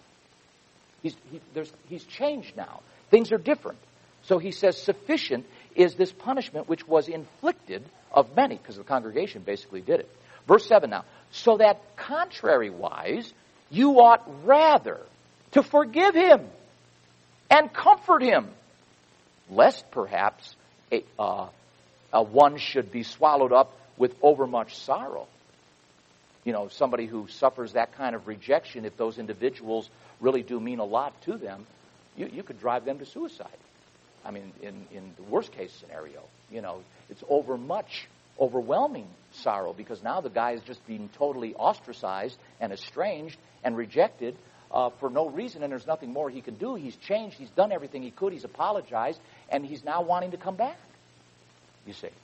He's changed now. Things are different. So he says sufficient is this punishment which was inflicted of many, because the congregation basically did it. Verse 7 now. So that contrariwise, you ought rather to forgive him and comfort him, lest perhaps one should be swallowed up with overmuch sorrow. Somebody who suffers that kind of rejection, if those individuals really do mean a lot to them, you could drive them to suicide. I mean, in the worst case scenario, it's overwhelming sorrow, because now the guy is just being totally ostracized and estranged and rejected for no reason, and there's nothing more he can do. He's changed. He's done everything he could. He's apologized, and he's now wanting to come back, you see.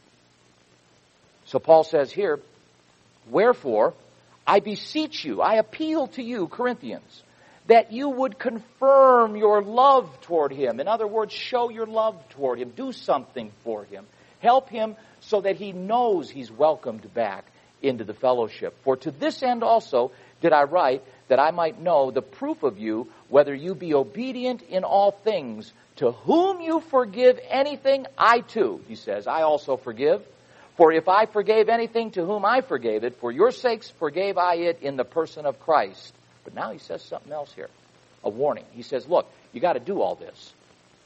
So Paul says here, wherefore, I beseech you, I appeal to you, Corinthians, that you would confirm your love toward him. In other words, show your love toward him. Do something for him. Help him so that he knows he's welcomed back into the fellowship. For to this end also did I write, that I might know the proof of you, whether you be obedient in all things. To whom you forgive anything, I too, he says, I also forgive. For if I forgave anything to whom I forgave it, for your sakes forgave I it in the person of Christ. But now he says something else here, a warning. He says, look, you got to do all this.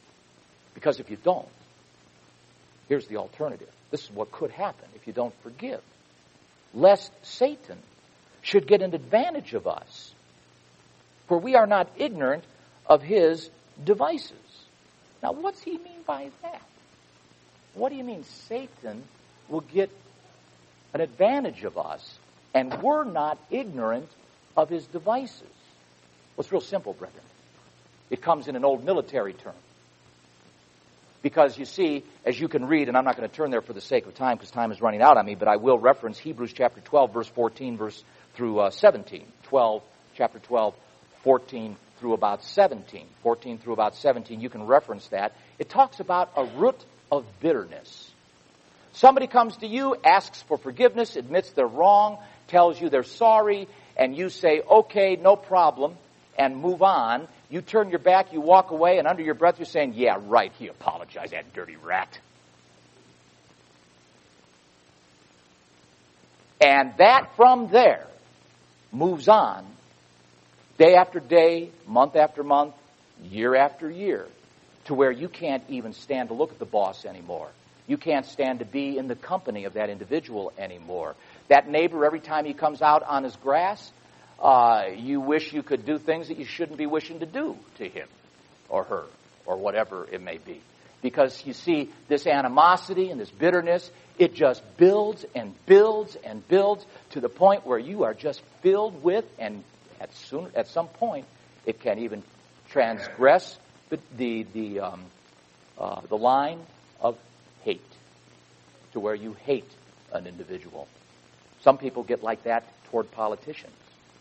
Because if you don't, here's the alternative. This is what could happen if you don't forgive. Lest Satan should get an advantage of us. For we are not ignorant of his devices. Now, what's he mean by that? What do you mean Satan will get an advantage of us and we're not ignorant of his devices? Well, it's real simple, brethren. It comes in an old military term. Because you see, as you can read, and I'm not going to turn there for the sake of time because time is running out on me, but I will reference Hebrews chapter 12, verse 14 through 17. Chapter 12, 14 through about 17. 14 through about 17, you can reference that. It talks about a root of bitterness. Somebody comes to you, asks for forgiveness, admits they're wrong, tells you they're sorry, and you say, okay, no problem, and move on. You turn your back, you walk away, and under your breath you're saying, yeah, right, he apologized, that dirty rat. And that from there moves on day after day, month after month, year after year, to where you can't even stand to look at the boss anymore. You can't stand to be in the company of that individual anymore. That neighbor, every time he comes out on his grass, you wish you could do things that you shouldn't be wishing to do to him or her or whatever it may be. Because you see, this animosity and this bitterness, it just builds and builds and builds to the point where you are just filled with, and at some point, it can even transgress the line of hate, to where you hate an individual. Some people get like that toward politicians.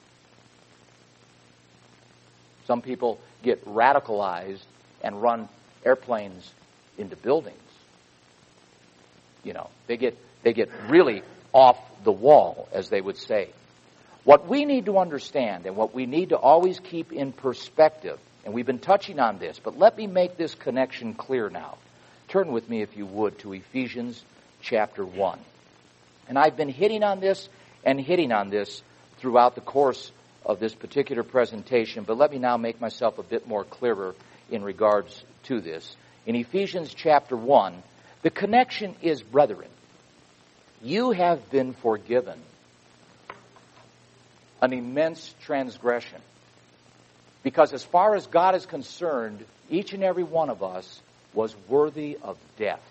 Some people get radicalized and run airplanes into buildings. You know, they get really off the wall, as they would say. What we need to understand and what we need to always keep in perspective, and we've been touching on this, but let me make this connection clear now. Turn with me, if you would, to Ephesians chapter 1. And I've been hitting on this throughout the course of this particular presentation, but let me now make myself a bit more clearer in regards to this. In Ephesians chapter 1, the connection is, brethren, you have been forgiven an immense transgression. Because as far as God is concerned, each and every one of us was worthy of death.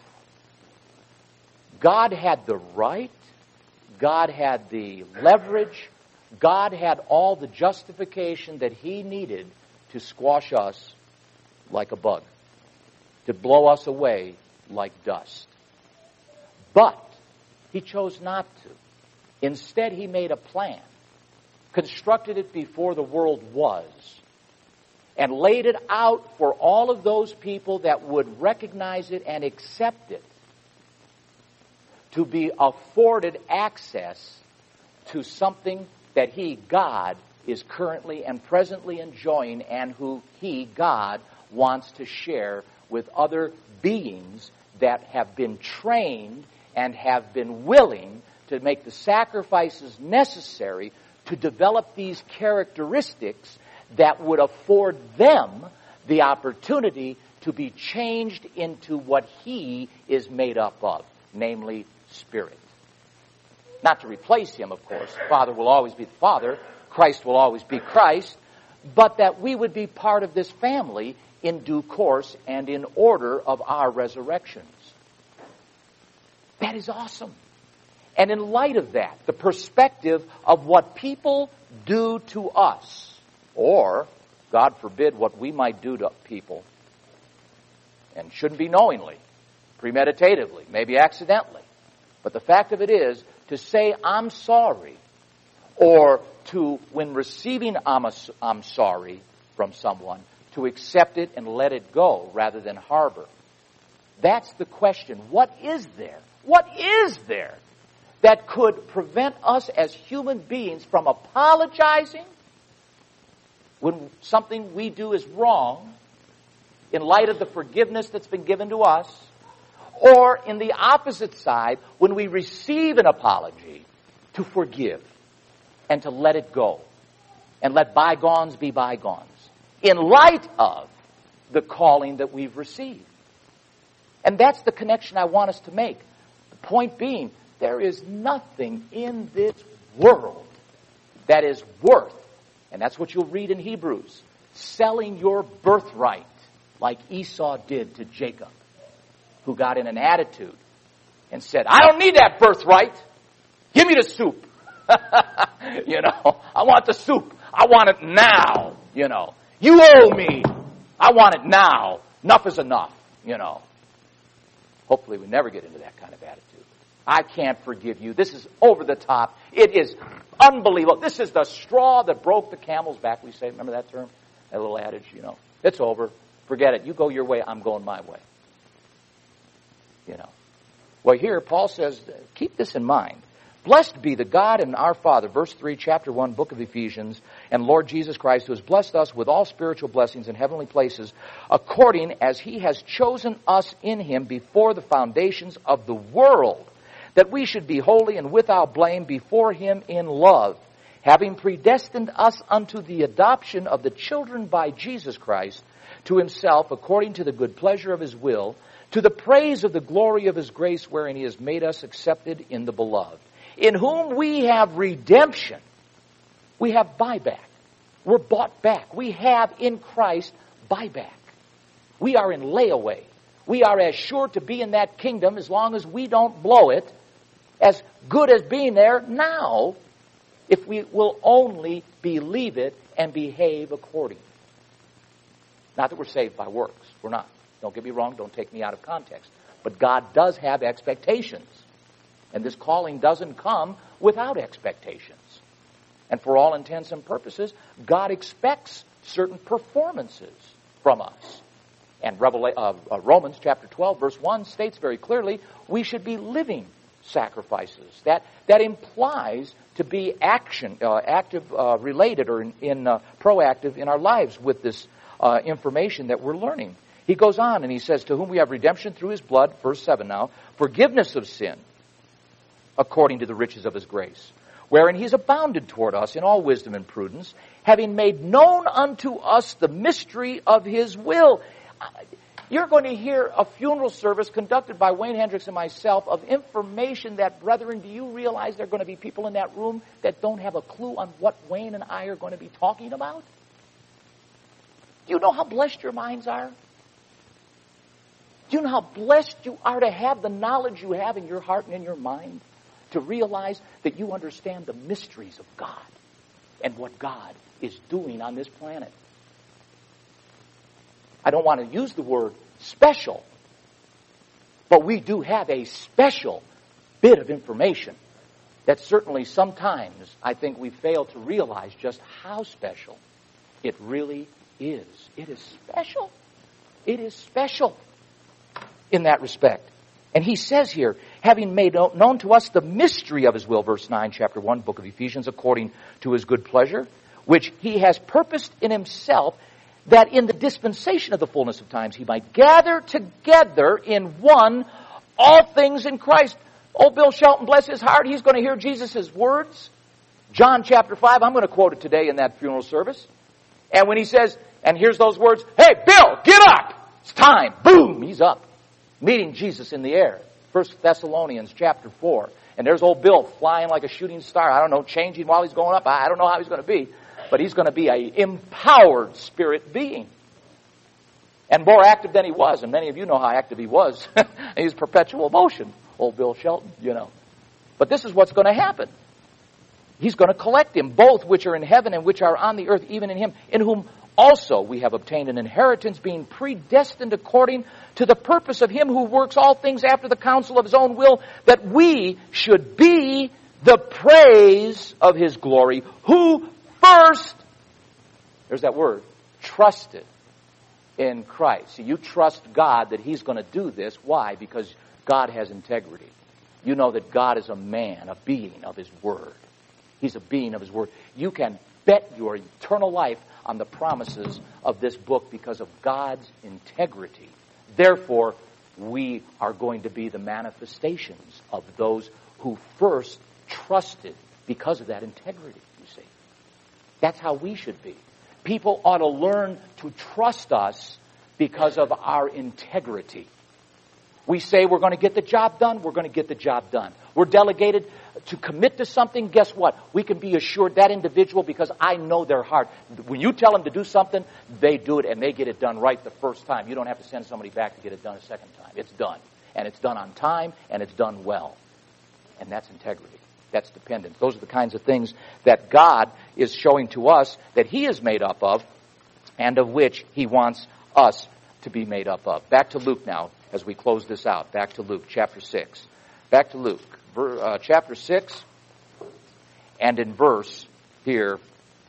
God had the right, God had the leverage, God had all the justification that he needed to squash us like a bug, to blow us away like dust. But he chose not to. Instead, he made a plan, constructed it before the world was, and laid it out for all of those people that would recognize it and accept it, to be afforded access to something that he, God, is currently and presently enjoying, and who he, God, wants to share with other beings that have been trained and have been willing to make the sacrifices necessary to develop these characteristics that would afford them the opportunity to be changed into what he is made up of, namely Spirit. Not to replace him, of course. Father will always be the Father. Christ will always be Christ. But that we would be part of this family in due course and in order of our resurrections. That is awesome. And in light of that, the perspective of what people do to us, or, God forbid, what we might do to people, and shouldn't be knowingly, premeditatively, maybe accidentally. But the fact of it is, to say, I'm sorry, or to, when receiving I'm sorry from someone, to accept it and let it go rather than harbor. That's the question. What is there? What is there that could prevent us as human beings from apologizing when something we do is wrong in light of the forgiveness that's been given to us? Or in the opposite side, when we receive an apology, to forgive and to let it go and let bygones be bygones in light of the calling that we've received. And that's the connection I want us to make. The point being, there is nothing in this world that is worth, and that's what you'll read in Hebrews, selling your birthright like Esau did to Jacob, who got in an attitude and said, I don't need that birthright. Give me the soup. I want the soup. I want it now. You owe me. I want it now. Enough is enough. Hopefully we never get into that kind of attitude. I can't forgive you. This is over the top. It is unbelievable. This is the straw that broke the camel's back, we say. Remember that term? That little adage, It's over. Forget it. You go your way. I'm going my way. Well, here Paul says, keep this in mind. Blessed be the God and our Father, verse 3, chapter 1, book of Ephesians, and Lord Jesus Christ, who has blessed us with all spiritual blessings in heavenly places, according as he has chosen us in him before the foundations of the world, that we should be holy and without blame before him in love, having predestined us unto the adoption of the children by Jesus Christ, to himself, according to the good pleasure of his will, to the praise of the glory of his grace, wherein he has made us accepted in the beloved, in whom we have redemption. We have buyback. We're bought back. We have in Christ buyback. We are in layaway. We are as sure to be in that kingdom as long as we don't blow it, as good as being there now, if we will only believe it and behave accordingly. Not that we're saved by works. We're not. Don't get me wrong. Don't take me out of context. But God does have expectations. And this calling doesn't come without expectations. And for all intents and purposes, God expects certain performances from us. And Romans chapter 12, verse 1 states very clearly, we should be living sacrifices. That implies to be active related or proactive in our lives with this information that we're learning. He goes on and he says, to whom we have redemption through his blood, verse 7 now, forgiveness of sin, according to the riches of his grace, wherein he has abounded toward us in all wisdom and prudence, having made known unto us the mystery of his will. You're going to hear a funeral service conducted by Wayne Hendricks and myself of information that, brethren, do you realize there are going to be people in that room that don't have a clue on what Wayne and I are going to be talking about? Do you know how blessed your minds are? Do you know how blessed you are to have the knowledge you have in your heart and in your mind? To realize that you understand the mysteries of God and what God is doing on this planet. I don't want to use the word special, but we do have a special bit of information that certainly sometimes I think we fail to realize just how special it really is. It is special. It is special in that respect. And he says here, having made known to us the mystery of his will, verse 9, chapter 1, book of Ephesians, according to his good pleasure, which he has purposed in himself, that in the dispensation of the fullness of times he might gather together in one all things in Christ. Old Bill Shelton, bless his heart, he's going to hear Jesus' words. John chapter 5, I'm going to quote it today in that funeral service. And when he says, and here's those words, hey, Bill, get up! It's time. Boom, he's up. Meeting Jesus in the air. 1 Thessalonians chapter 4. And there's old Bill flying like a shooting star. I don't know, changing while he's going up. I don't know how he's going to be. But he's going to be an empowered spirit being. And more active than he was. And many of you know how active he was. He's perpetual motion. Old Bill Shelton, But this is what's going to happen. He's going to collect him, both which are in heaven and which are on the earth, even in him, in whom also we have obtained an inheritance, being predestined according to the purpose of him who works all things after the counsel of his own will, that we should be the praise of his glory, who first, there's that word, trusted in Christ. So you trust God that he's going to do this. Why? Because God has integrity. You know that God is a man, a being of his word. He's a being of his word. You can bet your eternal life on the promises of this book because of God's integrity. Therefore, we are going to be the manifestations of those who first trusted because of that integrity, you see. That's how we should be. People ought to learn to trust us because of our integrity. We say we're going to get the job done, we're going to get the job done. We're delegated to commit to something. Guess what? We can be assured that individual, because I know their heart. When you tell them to do something, they do it and they get it done right the first time. You don't have to send somebody back to get it done a second time. It's done. And it's done on time and it's done well. And that's integrity. That's dependence. Those are the kinds of things that God is showing to us that He is made up of and of which He wants us to be made up of. Back to Luke now as we close this out. Back to Luke chapter 6. Back to Luke chapter 6 and in verse here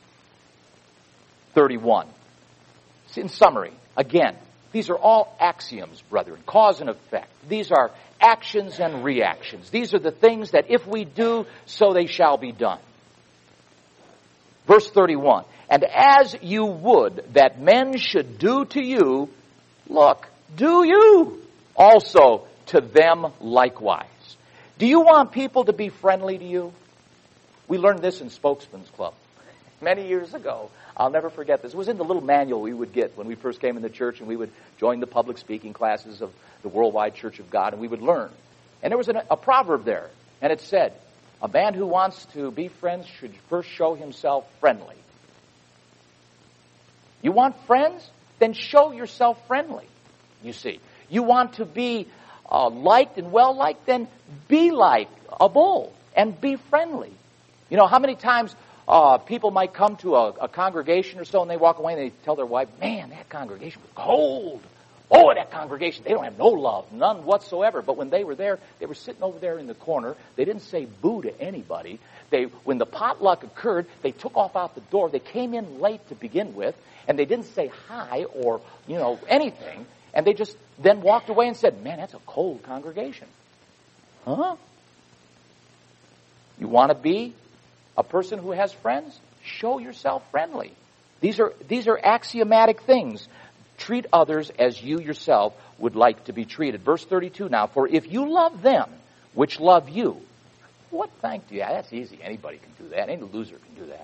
31. In summary, again, these are all axioms, brethren, cause and effect. These are actions and reactions. These are the things that if we do, so they shall be done. Verse 31, and as you would that men should do to you, look, do you also to them likewise. Do you want people to be friendly to you? We learned this in Spokesman's Club many years ago. I'll never forget this. It was in the little manual we would get when we first came in the church, and we would join the public speaking classes of the Worldwide Church of God, and we would learn. And there was a proverb there, and it said, a man who wants to be friends should first show himself friendly. You want friends? Then show yourself friendly, you see. You want to be liked and well-liked? Then be like a bull and be friendly. You know, how many times people might come to a congregation or so and they walk away and they tell their wife, man, that congregation was cold. Oh, that congregation, they don't have no love, none whatsoever. But when they were there, they were sitting over there in the corner. They didn't say boo to anybody. When the potluck occurred, they took off out the door. They came in late to begin with, and they didn't say hi or, anything. And they just then walked away and said, man, that's a cold congregation. Huh? You want to be a person who has friends? Show yourself friendly. These are axiomatic things. Treat others as you yourself would like to be treated. Verse 32 now, for if you love them which love you, what thank do you have? That's easy. Anybody can do that. Any loser can do that.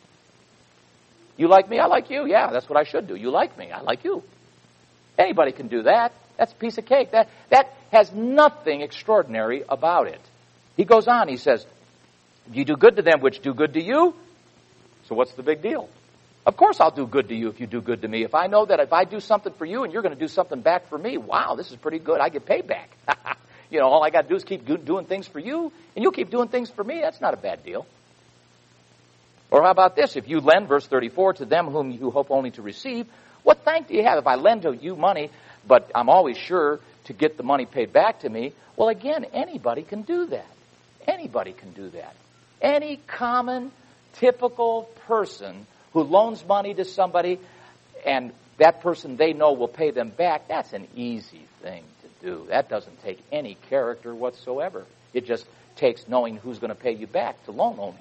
You like me, I like you. Yeah, that's what I should do. You like me, I like you. Anybody can do that. That's a piece of cake. That has nothing extraordinary about it. He goes on, he says, you do good to them which do good to you. So what's the big deal? Of course I'll do good to you if you do good to me. If I know that if I do something for you and you're going to do something back for me, wow, this is pretty good. I get paid back. All I got to do is keep doing things for you, and you'll keep doing things for me. That's not a bad deal. Or how about this? If you lend, verse 34, to them whom you hope only to receive, what thank do you have? If I lend to you money, but I'm always sure to get the money paid back to me, well, again, anybody can do that. Anybody can do that. Any common, typical person who loans money to somebody and that person they know will pay them back, that's an easy thing to do. That doesn't take any character whatsoever. It just takes knowing who's going to pay you back to loan only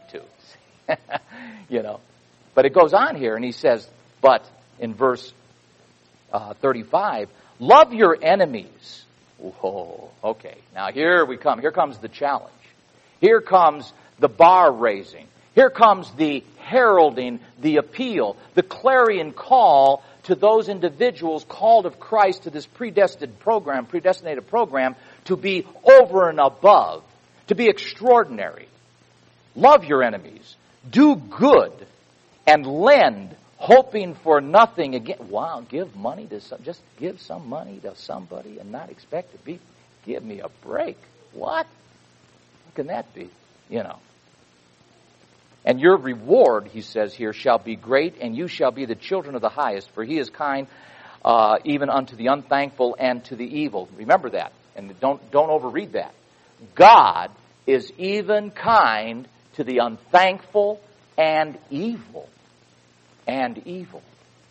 to. But it goes on here and he says, but in verse 35, love your enemies. Whoa, okay. Now here we come. Here comes the challenge. Here comes the bar raising. Here comes the heralding, the appeal, the clarion call to those individuals called of Christ to this predestinated program to be over and above, to be extraordinary. Love your enemies. Do good and lend, hoping for nothing again. Wow, give money to just give some money to somebody and not expect to be. Give me a break. What? How can that be? And your reward, he says here, shall be great, and you shall be the children of the highest, for he is kind even unto the unthankful and to the evil. Remember that, and don't overread that. God is even kind to the unthankful and evil. And evil.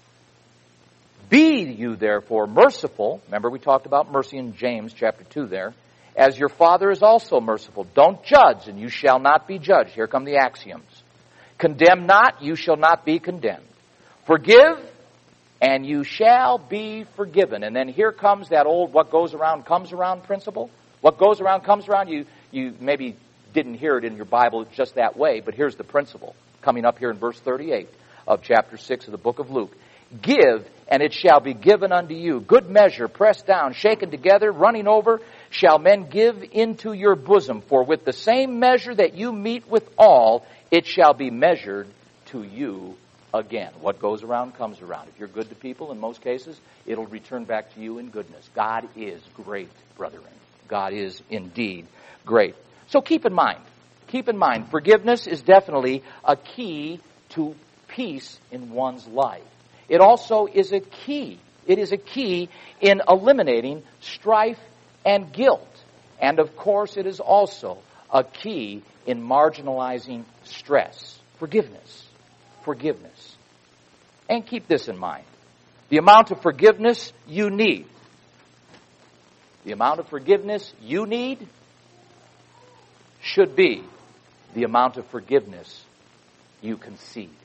Be you therefore merciful. Remember we talked about mercy in James chapter 2 there. As your Father is also merciful. Don't judge, and you shall not be judged. Here come the axioms. Condemn not, you shall not be condemned. Forgive, and you shall be forgiven. And then here comes that old what goes around comes around principle. What goes around comes around. You maybe didn't hear it in your Bible just that way, but here's the principle coming up here in verse 38 of chapter 6 of the book of Luke. Give, and it shall be given unto you. Good measure, pressed down, shaken together, running over, shall men give into your bosom. For with the same measure that you meet withal, it shall be measured to you again. What goes around comes around. If you're good to people, in most cases, it'll return back to you in goodness. God is great, brethren. God is indeed great. So keep in mind, forgiveness is definitely a key to peace in one's life. It also is a key. It is a key in eliminating strife and guilt. And of course, it is also a key in marginalizing stress. Forgiveness. Forgiveness. And keep this in mind. The amount of forgiveness you need. The amount of forgiveness you need should be the amount of forgiveness you concede.